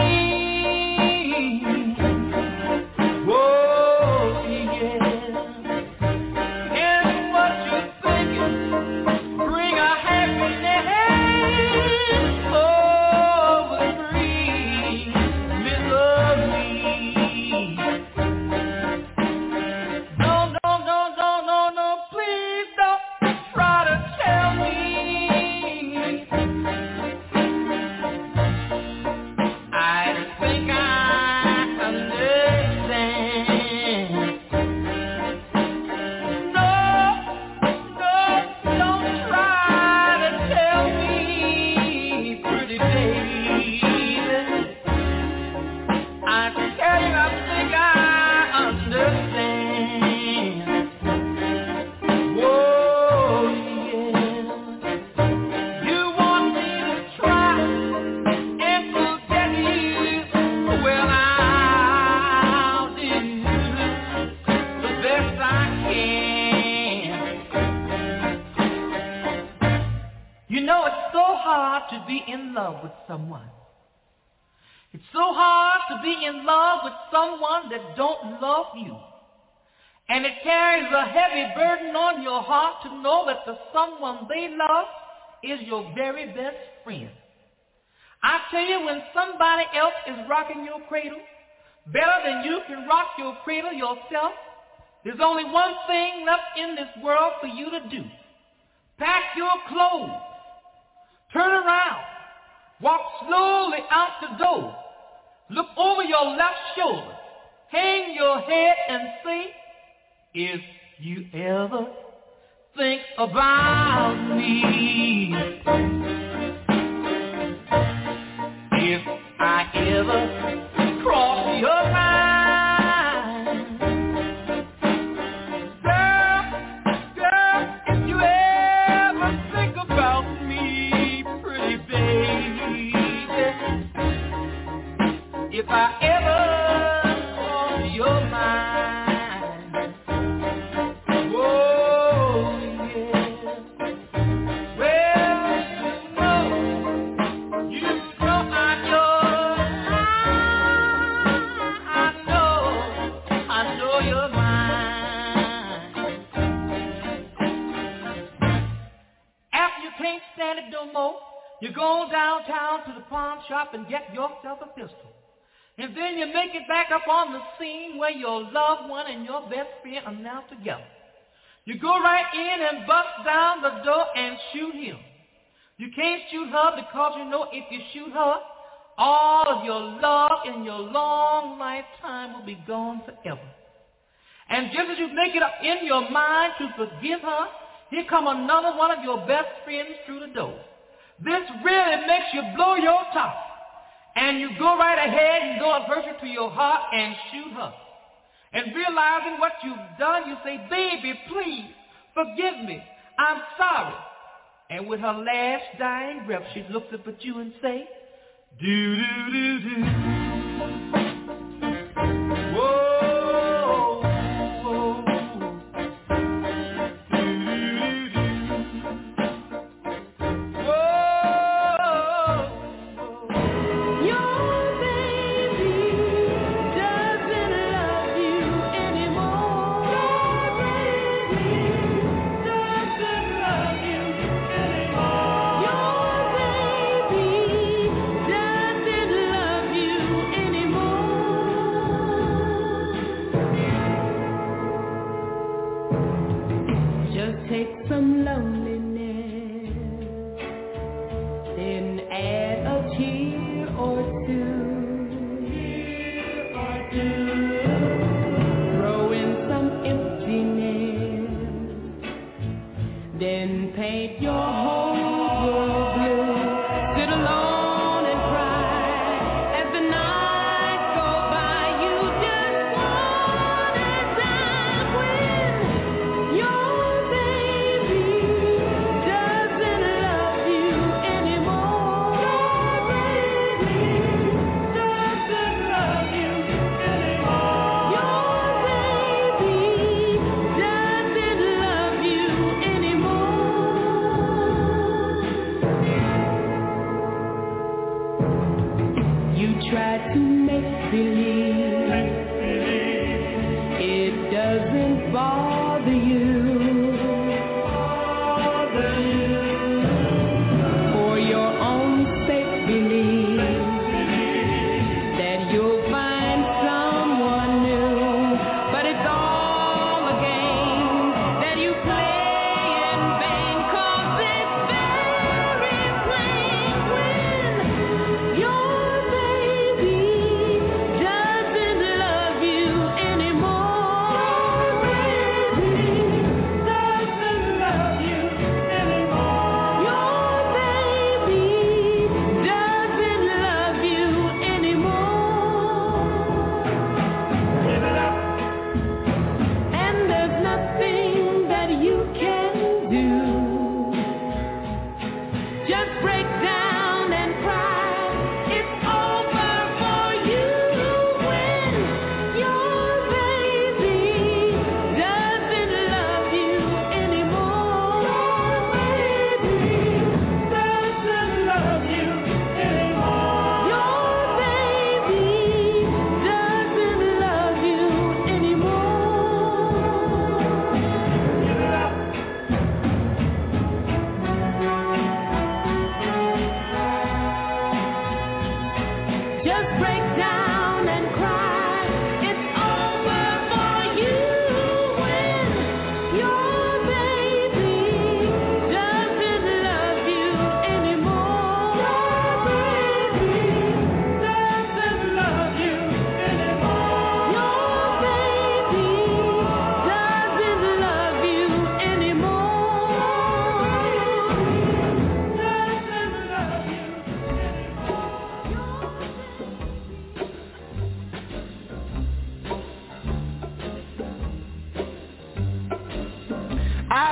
They love is your very best friend. I tell you, when somebody else is rocking your cradle better than you can rock your cradle yourself, there's only one thing left in this world for you to do. Pack your clothes, turn around, walk slowly out the door, look over your left shoulder, hang your head and say, if you ever think about me, if I ever cross your mind, girl, if you ever think about me, pretty baby, if I ever cross your mind, you go downtown to the pawn shop and get yourself a pistol. And then you make it back up on the scene where your loved one and your best friend are now together. You go right in and bust down the door and shoot him. You can't shoot her because you know if you shoot her, all of your love and your long lifetime will be gone forever. And just as you make it up in your mind to forgive her, here come another one of your best friends through the door. This really makes you blow your top. And you go right ahead and go avert her to your heart and shoot her. And realizing what you've done, you say, baby, please, forgive me. I'm sorry. And with her last dying breath, she looks up at you and say, do-do-do-do. Whoa.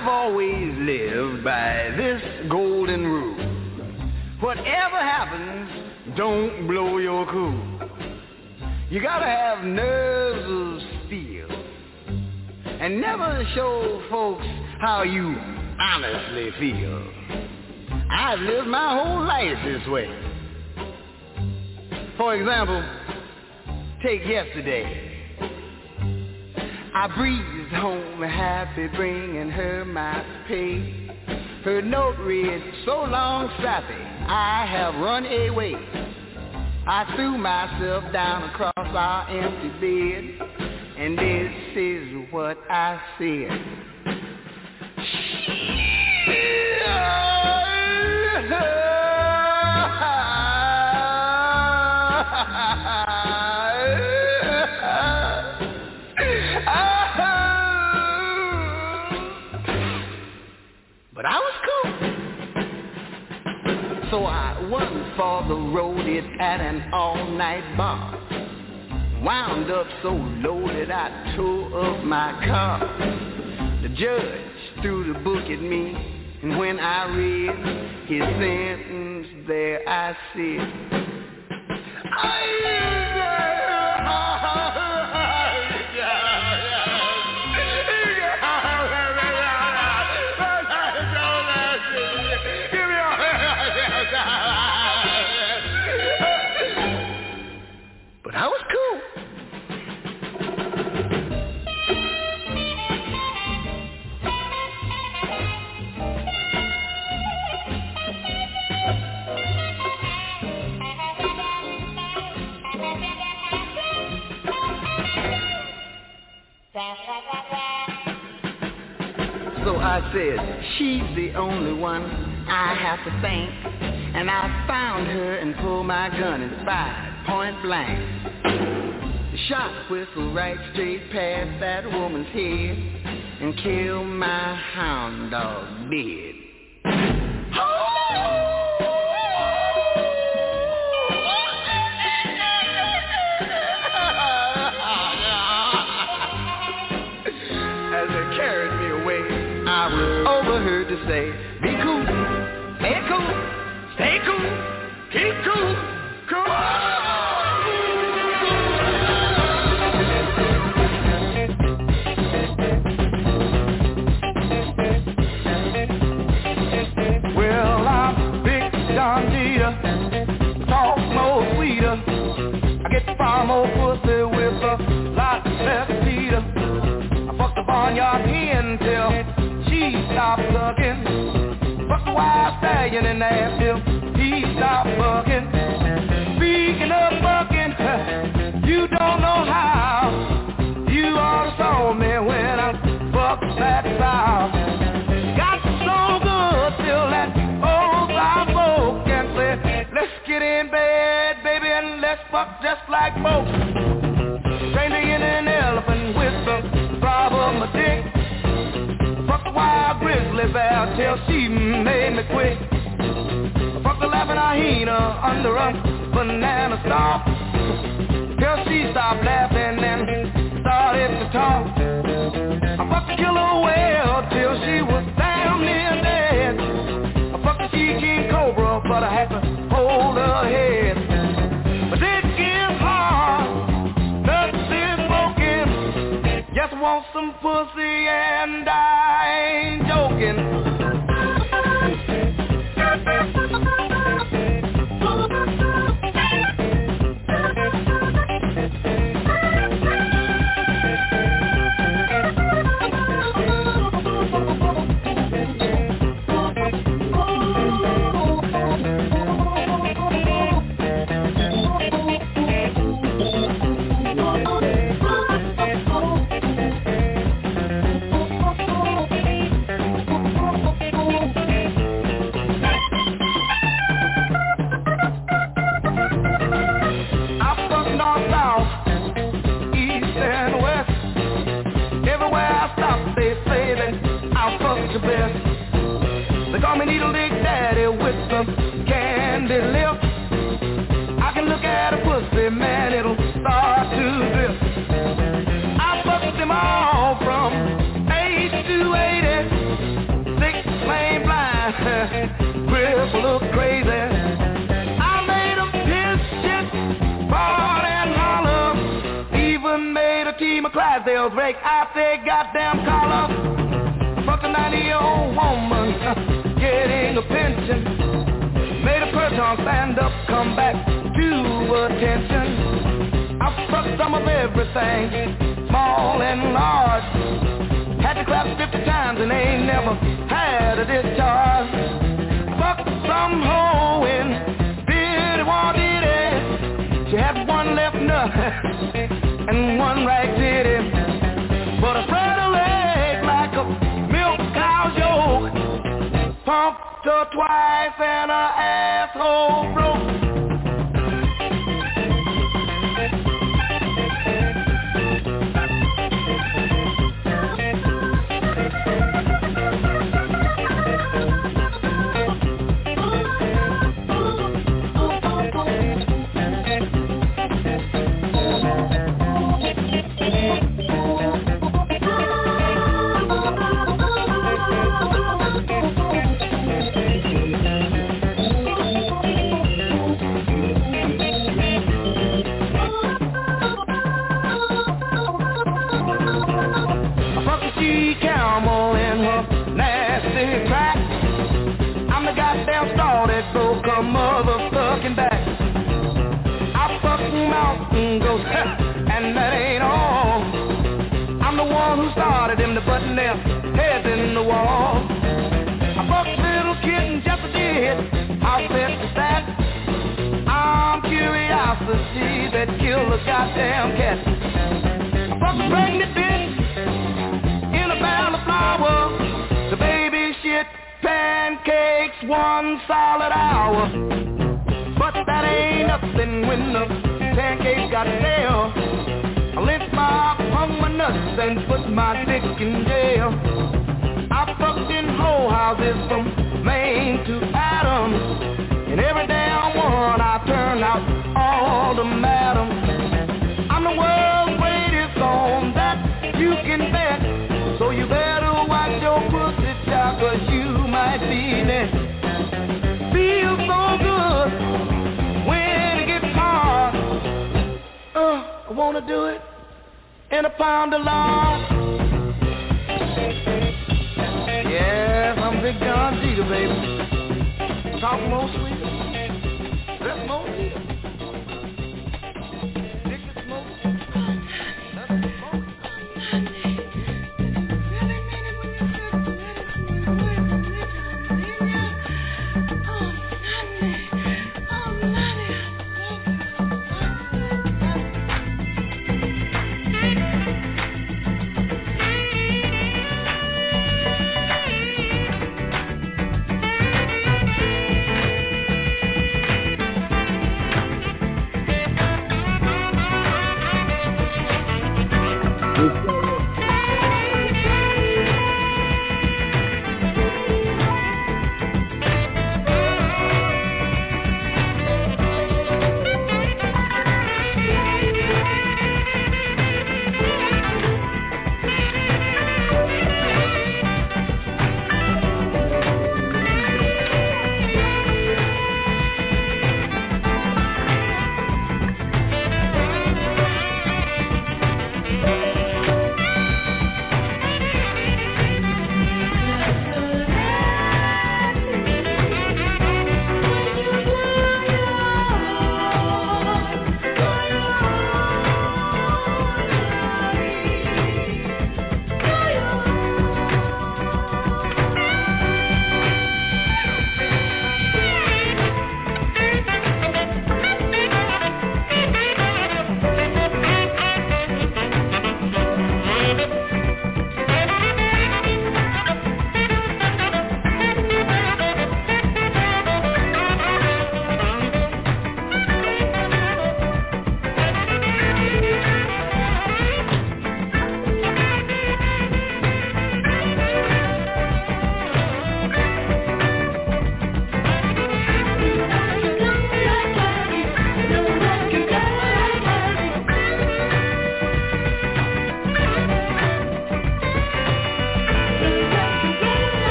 I've always lived by this golden rule. Whatever happens, don't blow your cool. You gotta have nerves of steel and never show folks how you honestly feel. I've lived my whole life this way. For example, take yesterday. I breezed home happy, bringing her my pay. Her note read, so long, Sappy, I have run away. I threw myself down across our empty bed, and this is what I said. But I was cool. So I won for the road it at an all-night bar. Wound up so loaded I tore up my car. The judge threw the book at me, and when I read his sentence there I said, but I was cool. So I said, she's the only one I have to thank. And I found her and pulled my gun and fired point blank. The shot whistled right straight past that woman's head and killed my hound dog dead. As they carried me away, I was overheard to say, be cool, stay cool, stay cool, keep cool, cool. Well, I'm Big John Deere, talk more sweeter. I get far more pussy with a lot less Peter. I fucked the barnyard hen till she stopped sucking. Fuck the wild stallion in that till he stopped bucking. Speaking of bucking, you don't know how. You ought to saw me when I fucked that sow. Got so good till that old sow folk can say, let's get in bed, baby, and let's fuck just like folks. Stranger in an elephant with the throb of my dick. Fuck the wild grizzly bear till she made me quit. Fuck the laughing hyena under a banana stalk till she stopped laughing and started to talk. I fucked the killer whale till she was down near dead. I fucked the she-king cobra, but I had to hold her head. But it gets hard, nothing smoking. Just want some pussy and I ain't joking. see my Clydesdales break out their goddamn collar. Fuck a 90-year-old woman getting a pension. Made a person stand up, come back to attention. I fucked some of everything, small and large. Had to clap 50 times and ain't never had a discharge. Fucked some hoe in Bitty Waddy. She had one left nut and one right titty, but I spread her leg like a milk cow's yolk. Pumped her twice and her asshole broke. Broke a motherfucking back. I fucked mountain goats, and that ain't all. I'm the one who started them to button their heads in the wall. I fucked little kitten just a did. I'll bet that I'm curiosity that killed a goddamn cat. I fucked a pregnant bitch in a barrel of flour. The baby shit pancakes 1 solid hour. But that ain't nothing when the pancakes got stale. I lift my hung my nuts and put my dick in jail. I fucked in whole houses from Maine to Adams. In every damn one I turned out all the madams. I'm the world's greatest on that you can bet. So you better watch your pussy child, 'cause you might be next. Feels so good when it gets hard. I wanna do it in a pound of lard. Yes, I'm Big John Jeter, baby. Talk more sweet, dress more sweet.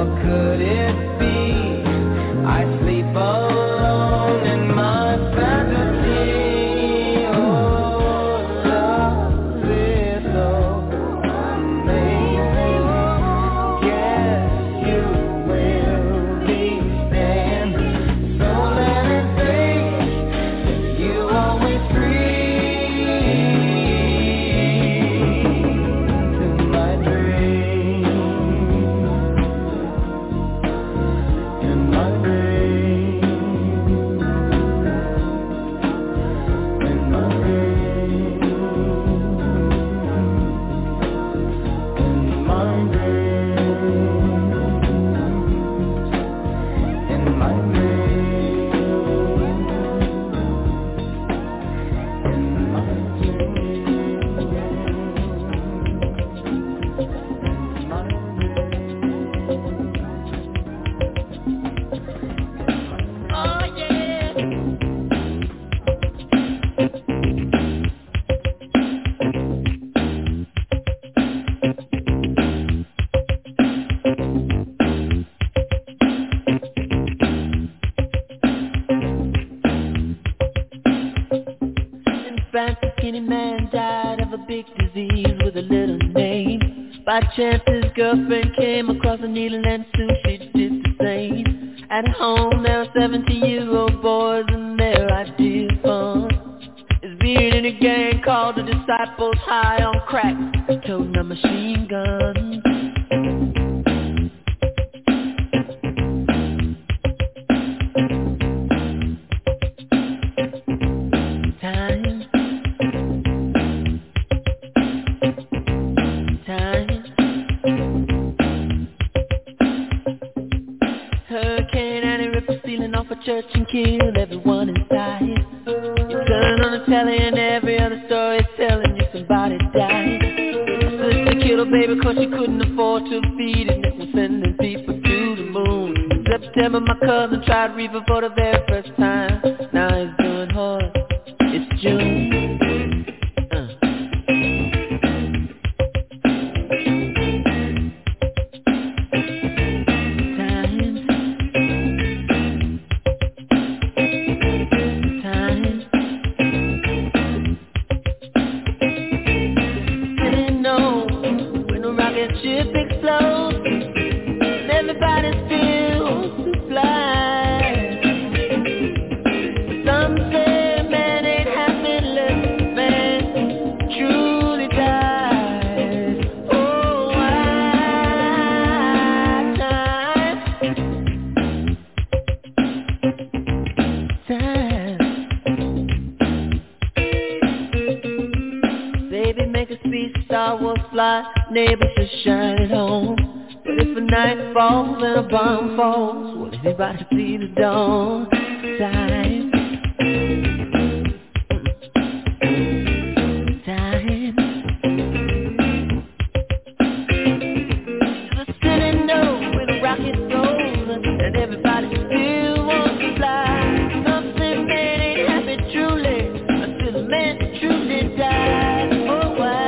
By chance his girlfriend came across a needle and soon she did the same. At home there were 17-year-old boys and their idea of fun is being in a gang called the Disciples, high on crack, toting a machine gun. Church and kill everyone inside. You turn on the telly and every other story is telling you somebody died. Sister killed her baby cause she couldn't afford to feed it, and was sending people to the moon. In September my cousin tried reefer for the very first time. Now he's doing hard. It's June. Neighbors just shine at home. But if a night falls and a bomb falls, will anybody see the dawn? Time. Time. There's a silly note with a rocket goes, and everybody still wants to fly. Something man ain't happy truly until the man truly dies. Oh, why?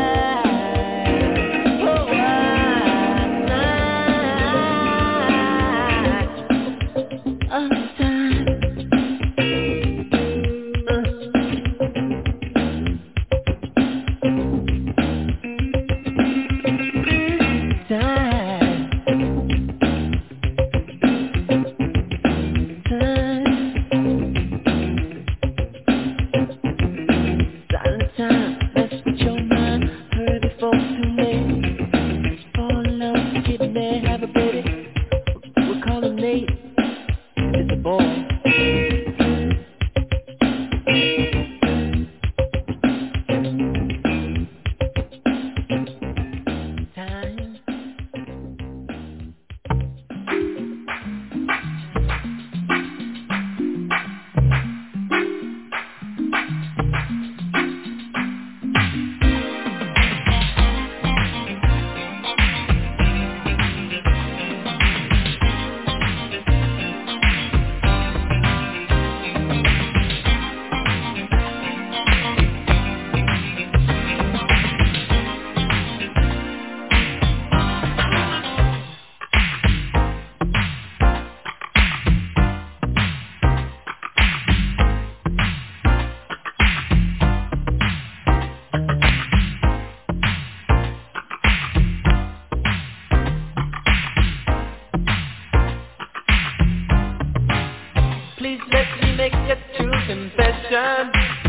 confession.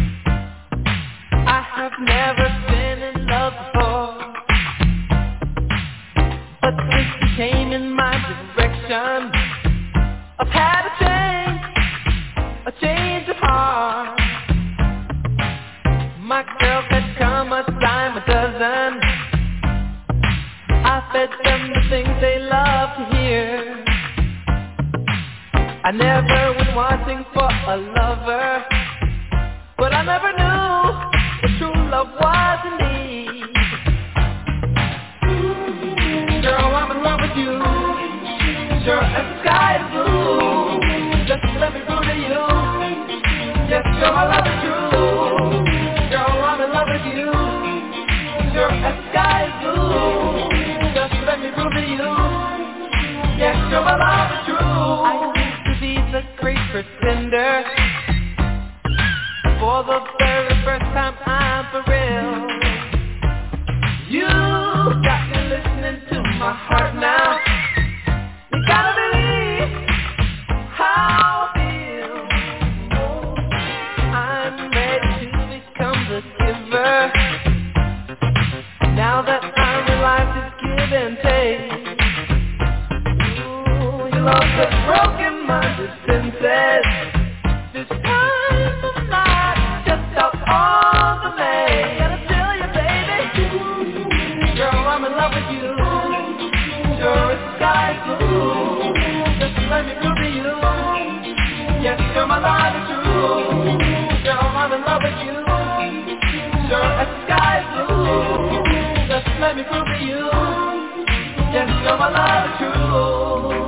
I have never been in love before, but since you came in my direction, I've had a change of heart. My girls had come a dime a dozen. I fed them the things they love to hear. I never was wanting for a lover, but I never knew what true love was indeed. Girl, I'm in love with you. Sure as the sky is blue. Just let me prove to you. Yes, girl, my love is true. Girl, I'm in love with you. Sure as the sky is blue. Just let me prove to you. Yes, girl, my love is true. I used to be the great pretender. For the very first time, I'm for real. You got me listening to my heart now. You gotta believe how I feel. I'm ready to become the giver. Now that I realize it's give and take. Ooh, your love has broken my defenses. This time of night, just out on the lake. Gotta tell you, baby, girl, I'm in love with you. Sure as the sky's blue. Just let me prove to you. Yes, girl, my love is true. Girl, I'm in love with you. Sure as the sky's blue. Just let me prove to you. Yes, girl, my love is true.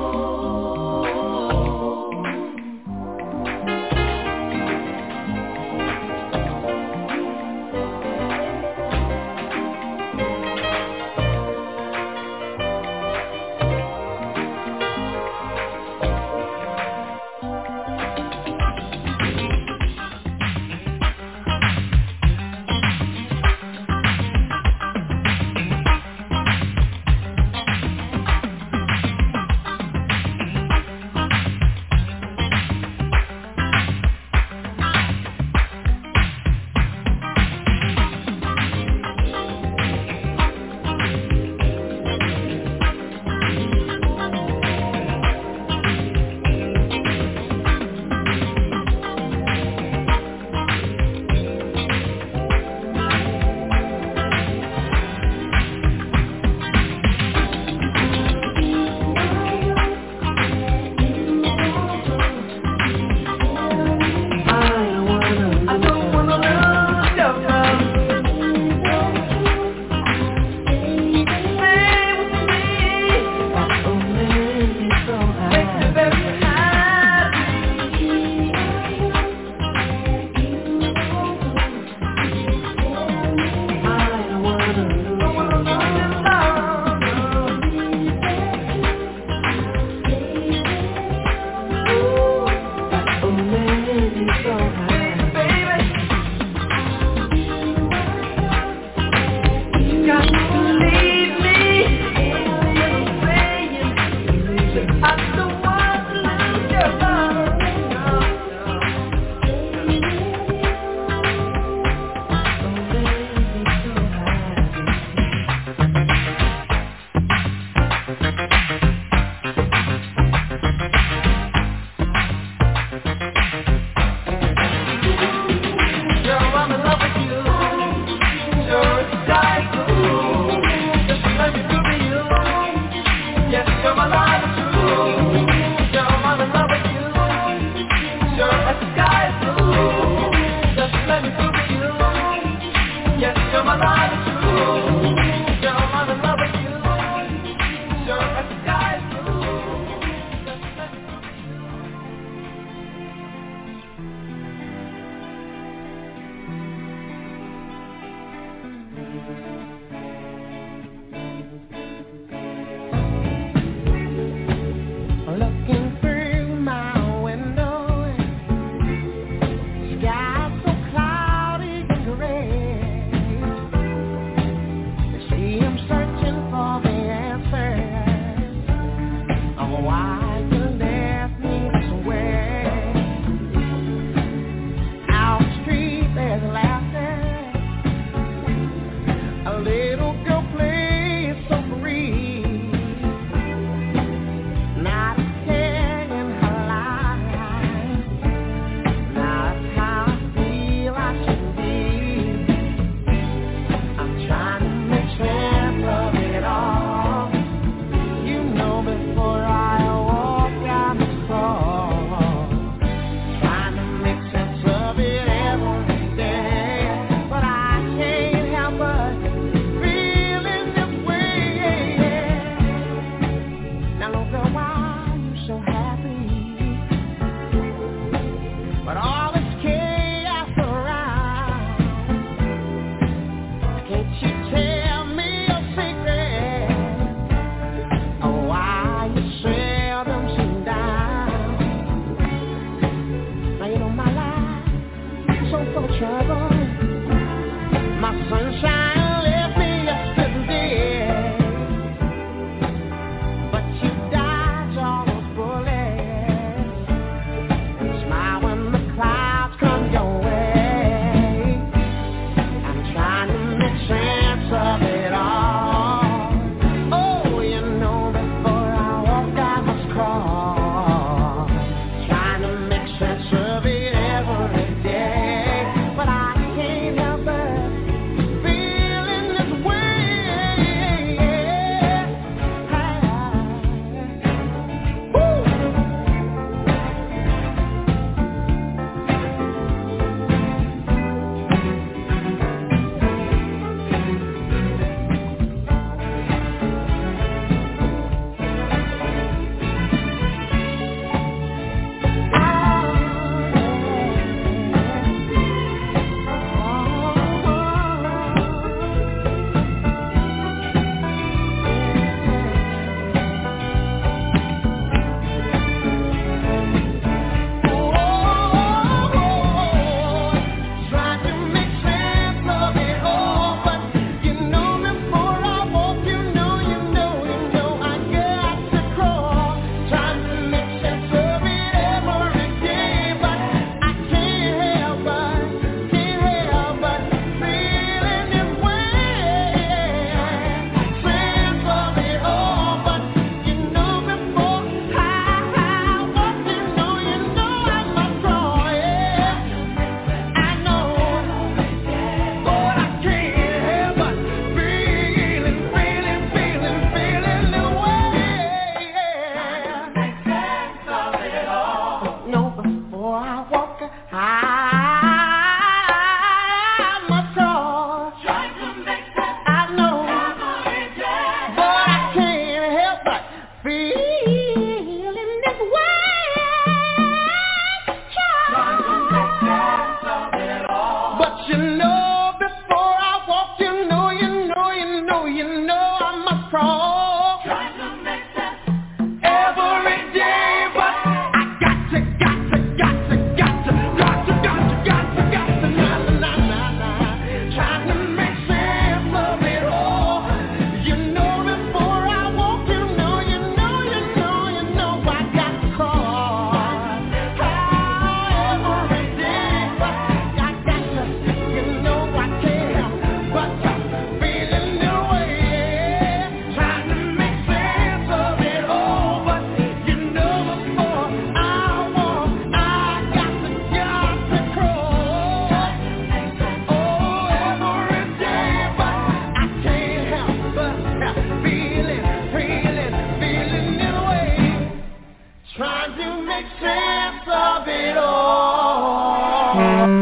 trying to make sense of it all.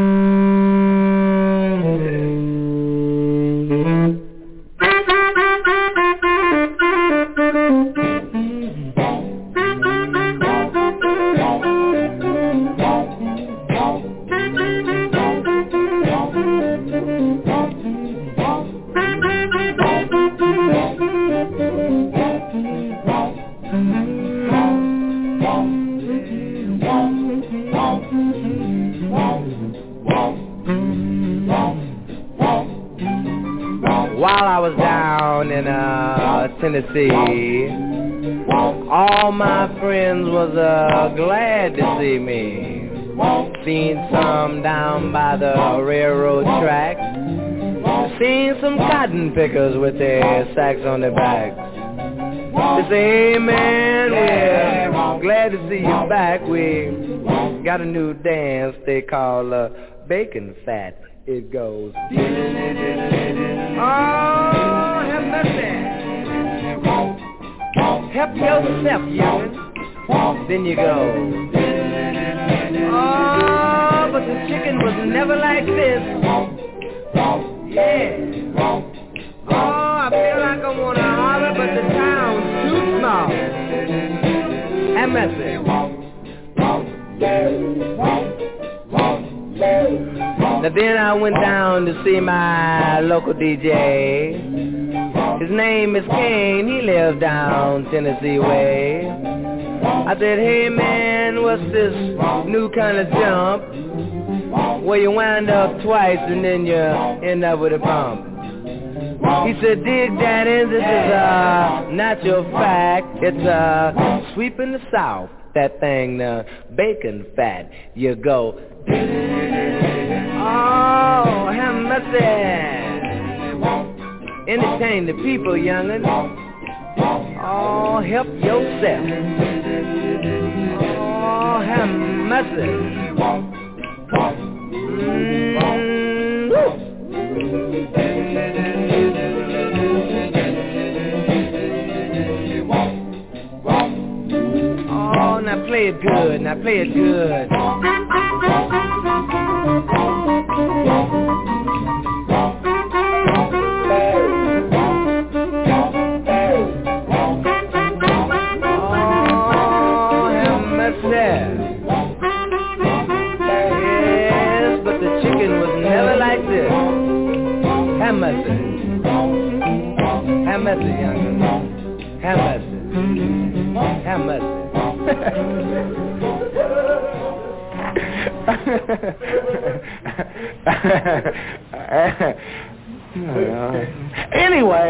Tennessee, all my friends was glad to see me. Seen some down by the railroad tracks. Seen some cotton pickers with their sacks on their backs. They say, hey man, we're glad to see you back. We got a new dance they call bacon fat. It goes, oh, have mercy. Help yourself, youngin'. Then you go. Oh, but the chicken was never like this. Yeah. Oh, I feel like I wanna holler, but the town's too small. Have mercy. Now then I went down to see my local DJ. His name is Kane, he lives down Tennessee way. I said, hey man, what's this new kind of jump? Where you wind up twice and then you end up with a bump. He said, dig that in, this is a natural fact. It's sweeping the South, that thing, bacon fat. You go, oh, have mercy. Entertain the people, youngin'. Oh, help yourself. Oh, have mercy. Oh, now play it good. Now play it good. Yes, but the chicken was never like this. Have mercy. Have mercy, youngin'. Have mercy. Have mercy. Anyway,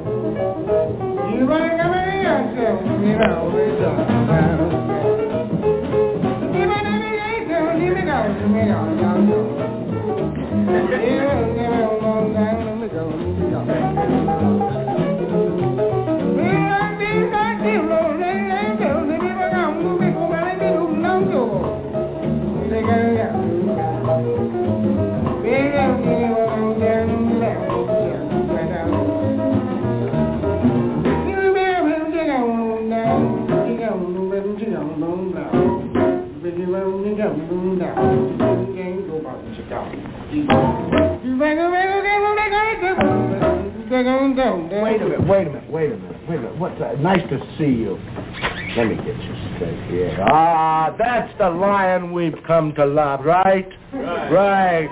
Wait a minute. What's that? Nice to see you. Let me get you straight here. Ah, that's the lion we've come to love, right? Right.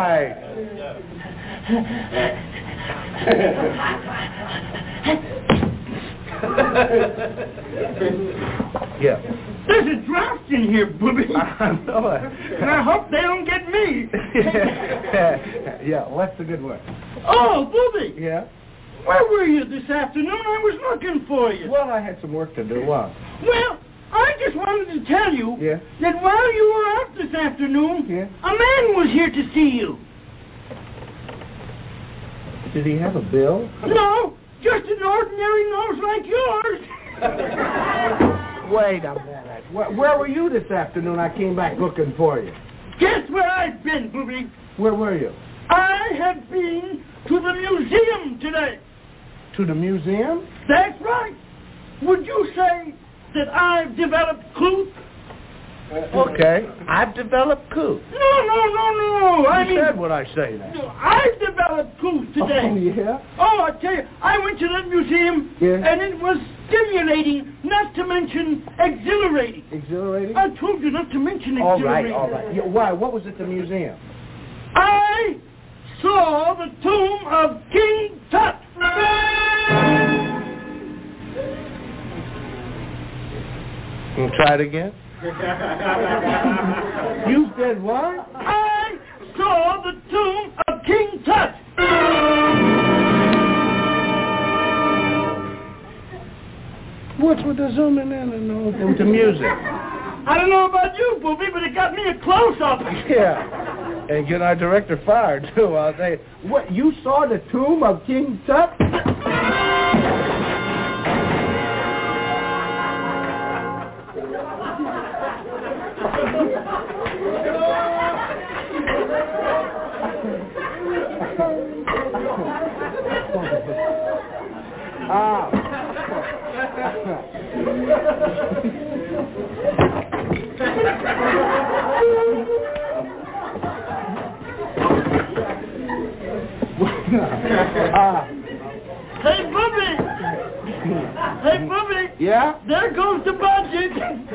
Yeah. There's a draft in here, booby. I know it. And I hope they don't get me. Yeah, what's the good word? Oh, booby. Yeah? Where were you this afternoon? I was looking for you. Well, I had some work to do. What? Well, I just wanted to tell you that while you were out this afternoon, a man was here to see you. Did he have a bill? No, just an ordinary nose like yours. Wait a minute. Where were you this afternoon? I came back looking for you. Guess where I've been, booby? Where were you? I have been to the museum today. To the museum? That's right. Would you say that I've developed couth? Okay, I've developed couth. No. I mean, said what I say now. No, I've developed couth today. Oh, yeah? Oh, I tell you, I went to that museum, and it was stimulating, not to mention exhilarating. Exhilarating? I told you not to mention exhilarating. All right. Yeah, why? What was at the museum? I saw the tomb of King Tut. Can you try it again? You said what? I saw the tomb of King Tut. What's with the zooming in and all? With the music. I don't know about you, Booby, but it got me a close-up. Yeah. And get our director fired, too. I'll say, what, you saw the tomb of King Tut? Hey, Booby! Yeah? There goes the budget!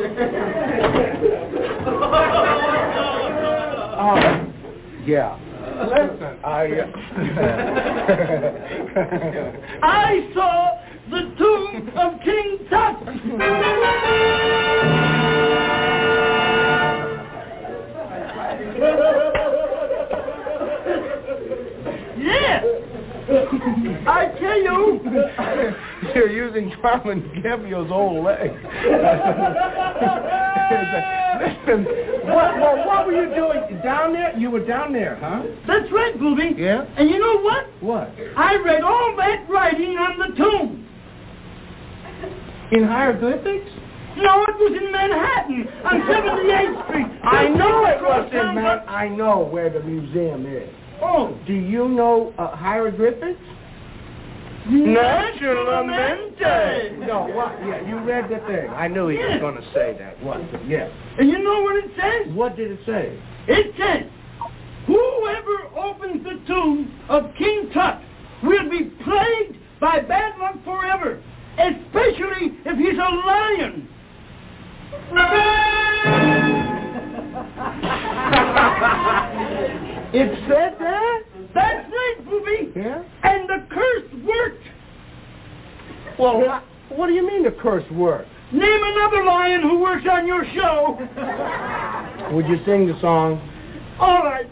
Yeah. Listen, I saw the tomb of King Tut! Yeah! I tell you! You're using Carmen Gabbio's old leg. Listen, what were you doing? Down there? You were down there, huh? That's right, Booby. Yeah? And you know what? What? I read all that writing on the tomb. In hieroglyphics? No, it was in Manhattan, on 78th Street. I know it was in Manhattan. I know where the museum is. Oh. Do you know hieroglyphics? Naturalmente. No, what? Yeah, you read the thing. I knew he was going to say that. What? Yeah. And you know what it says? What did it say? It says, whoever opens the tomb of King Tut will be plagued by bad luck forever, especially if he's a lion. It said that? That's right, Booby. Yeah? And the curse worked. Well, what do you mean the curse worked? Name another lion who works on your show. Would you sing the song? All right.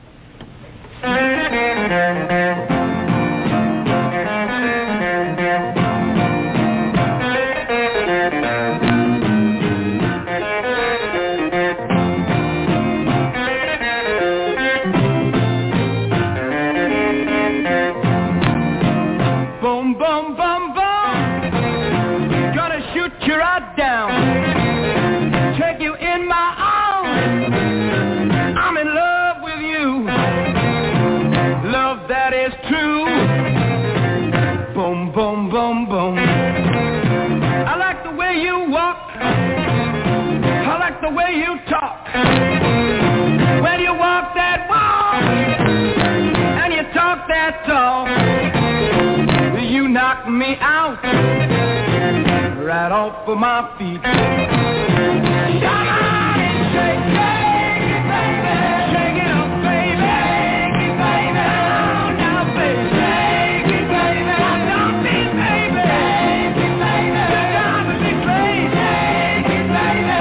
The way you talk when you walk that walk and you talk that talk, you knock me out right off of my feet. Shake it, shake it, baby. Shake it up, baby. Now, baby. Shake it, baby. Don't be baby. You're gonna be crazy. Shake it, baby.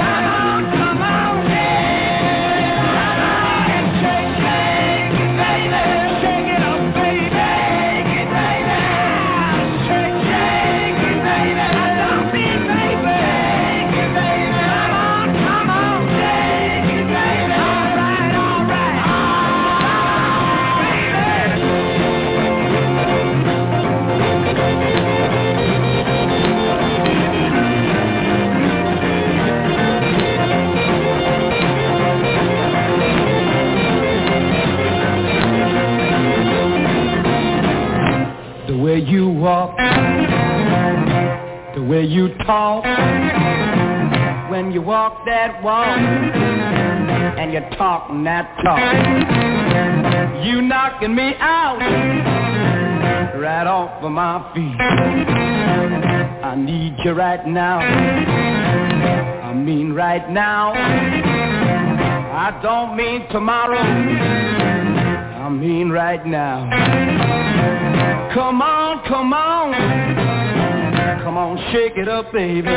The way you walk, the way you talk, when you walk that walk and you're talking that talk. You knocking me out right off of my feet. I need you right now. I mean right now. I don't mean tomorrow. I mean right now. Come on, come on. Come on, shake it up, baby. Come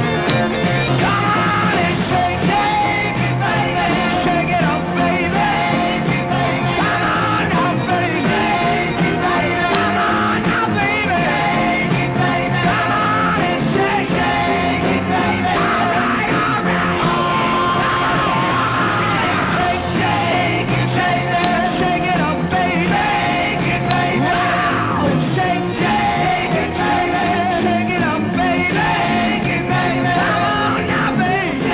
on and shake it, baby. Shake it up, baby. Come on now, baby. Come on now, baby. Come on and shake it, baby. All right, all right. Shake it, shake it up, baby. Wow, shake it, baby. Shake it up, baby. Come on now, baby.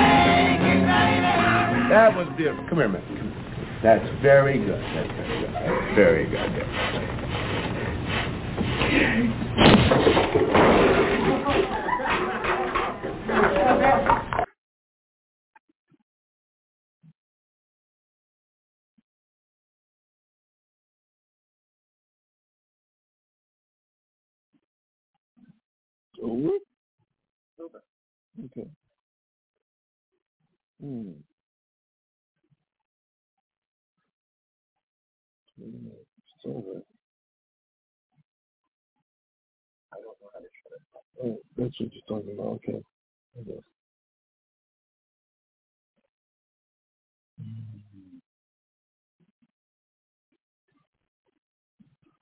That was beautiful. Come here, man. Come here. That's very good. That's very good. That's very good. Over? Okay. It's over. I don't know how to shut it off. Oh, that's what you're talking about. Okay. I guess.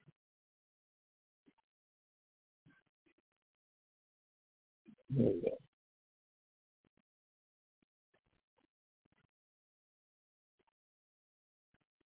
There we go.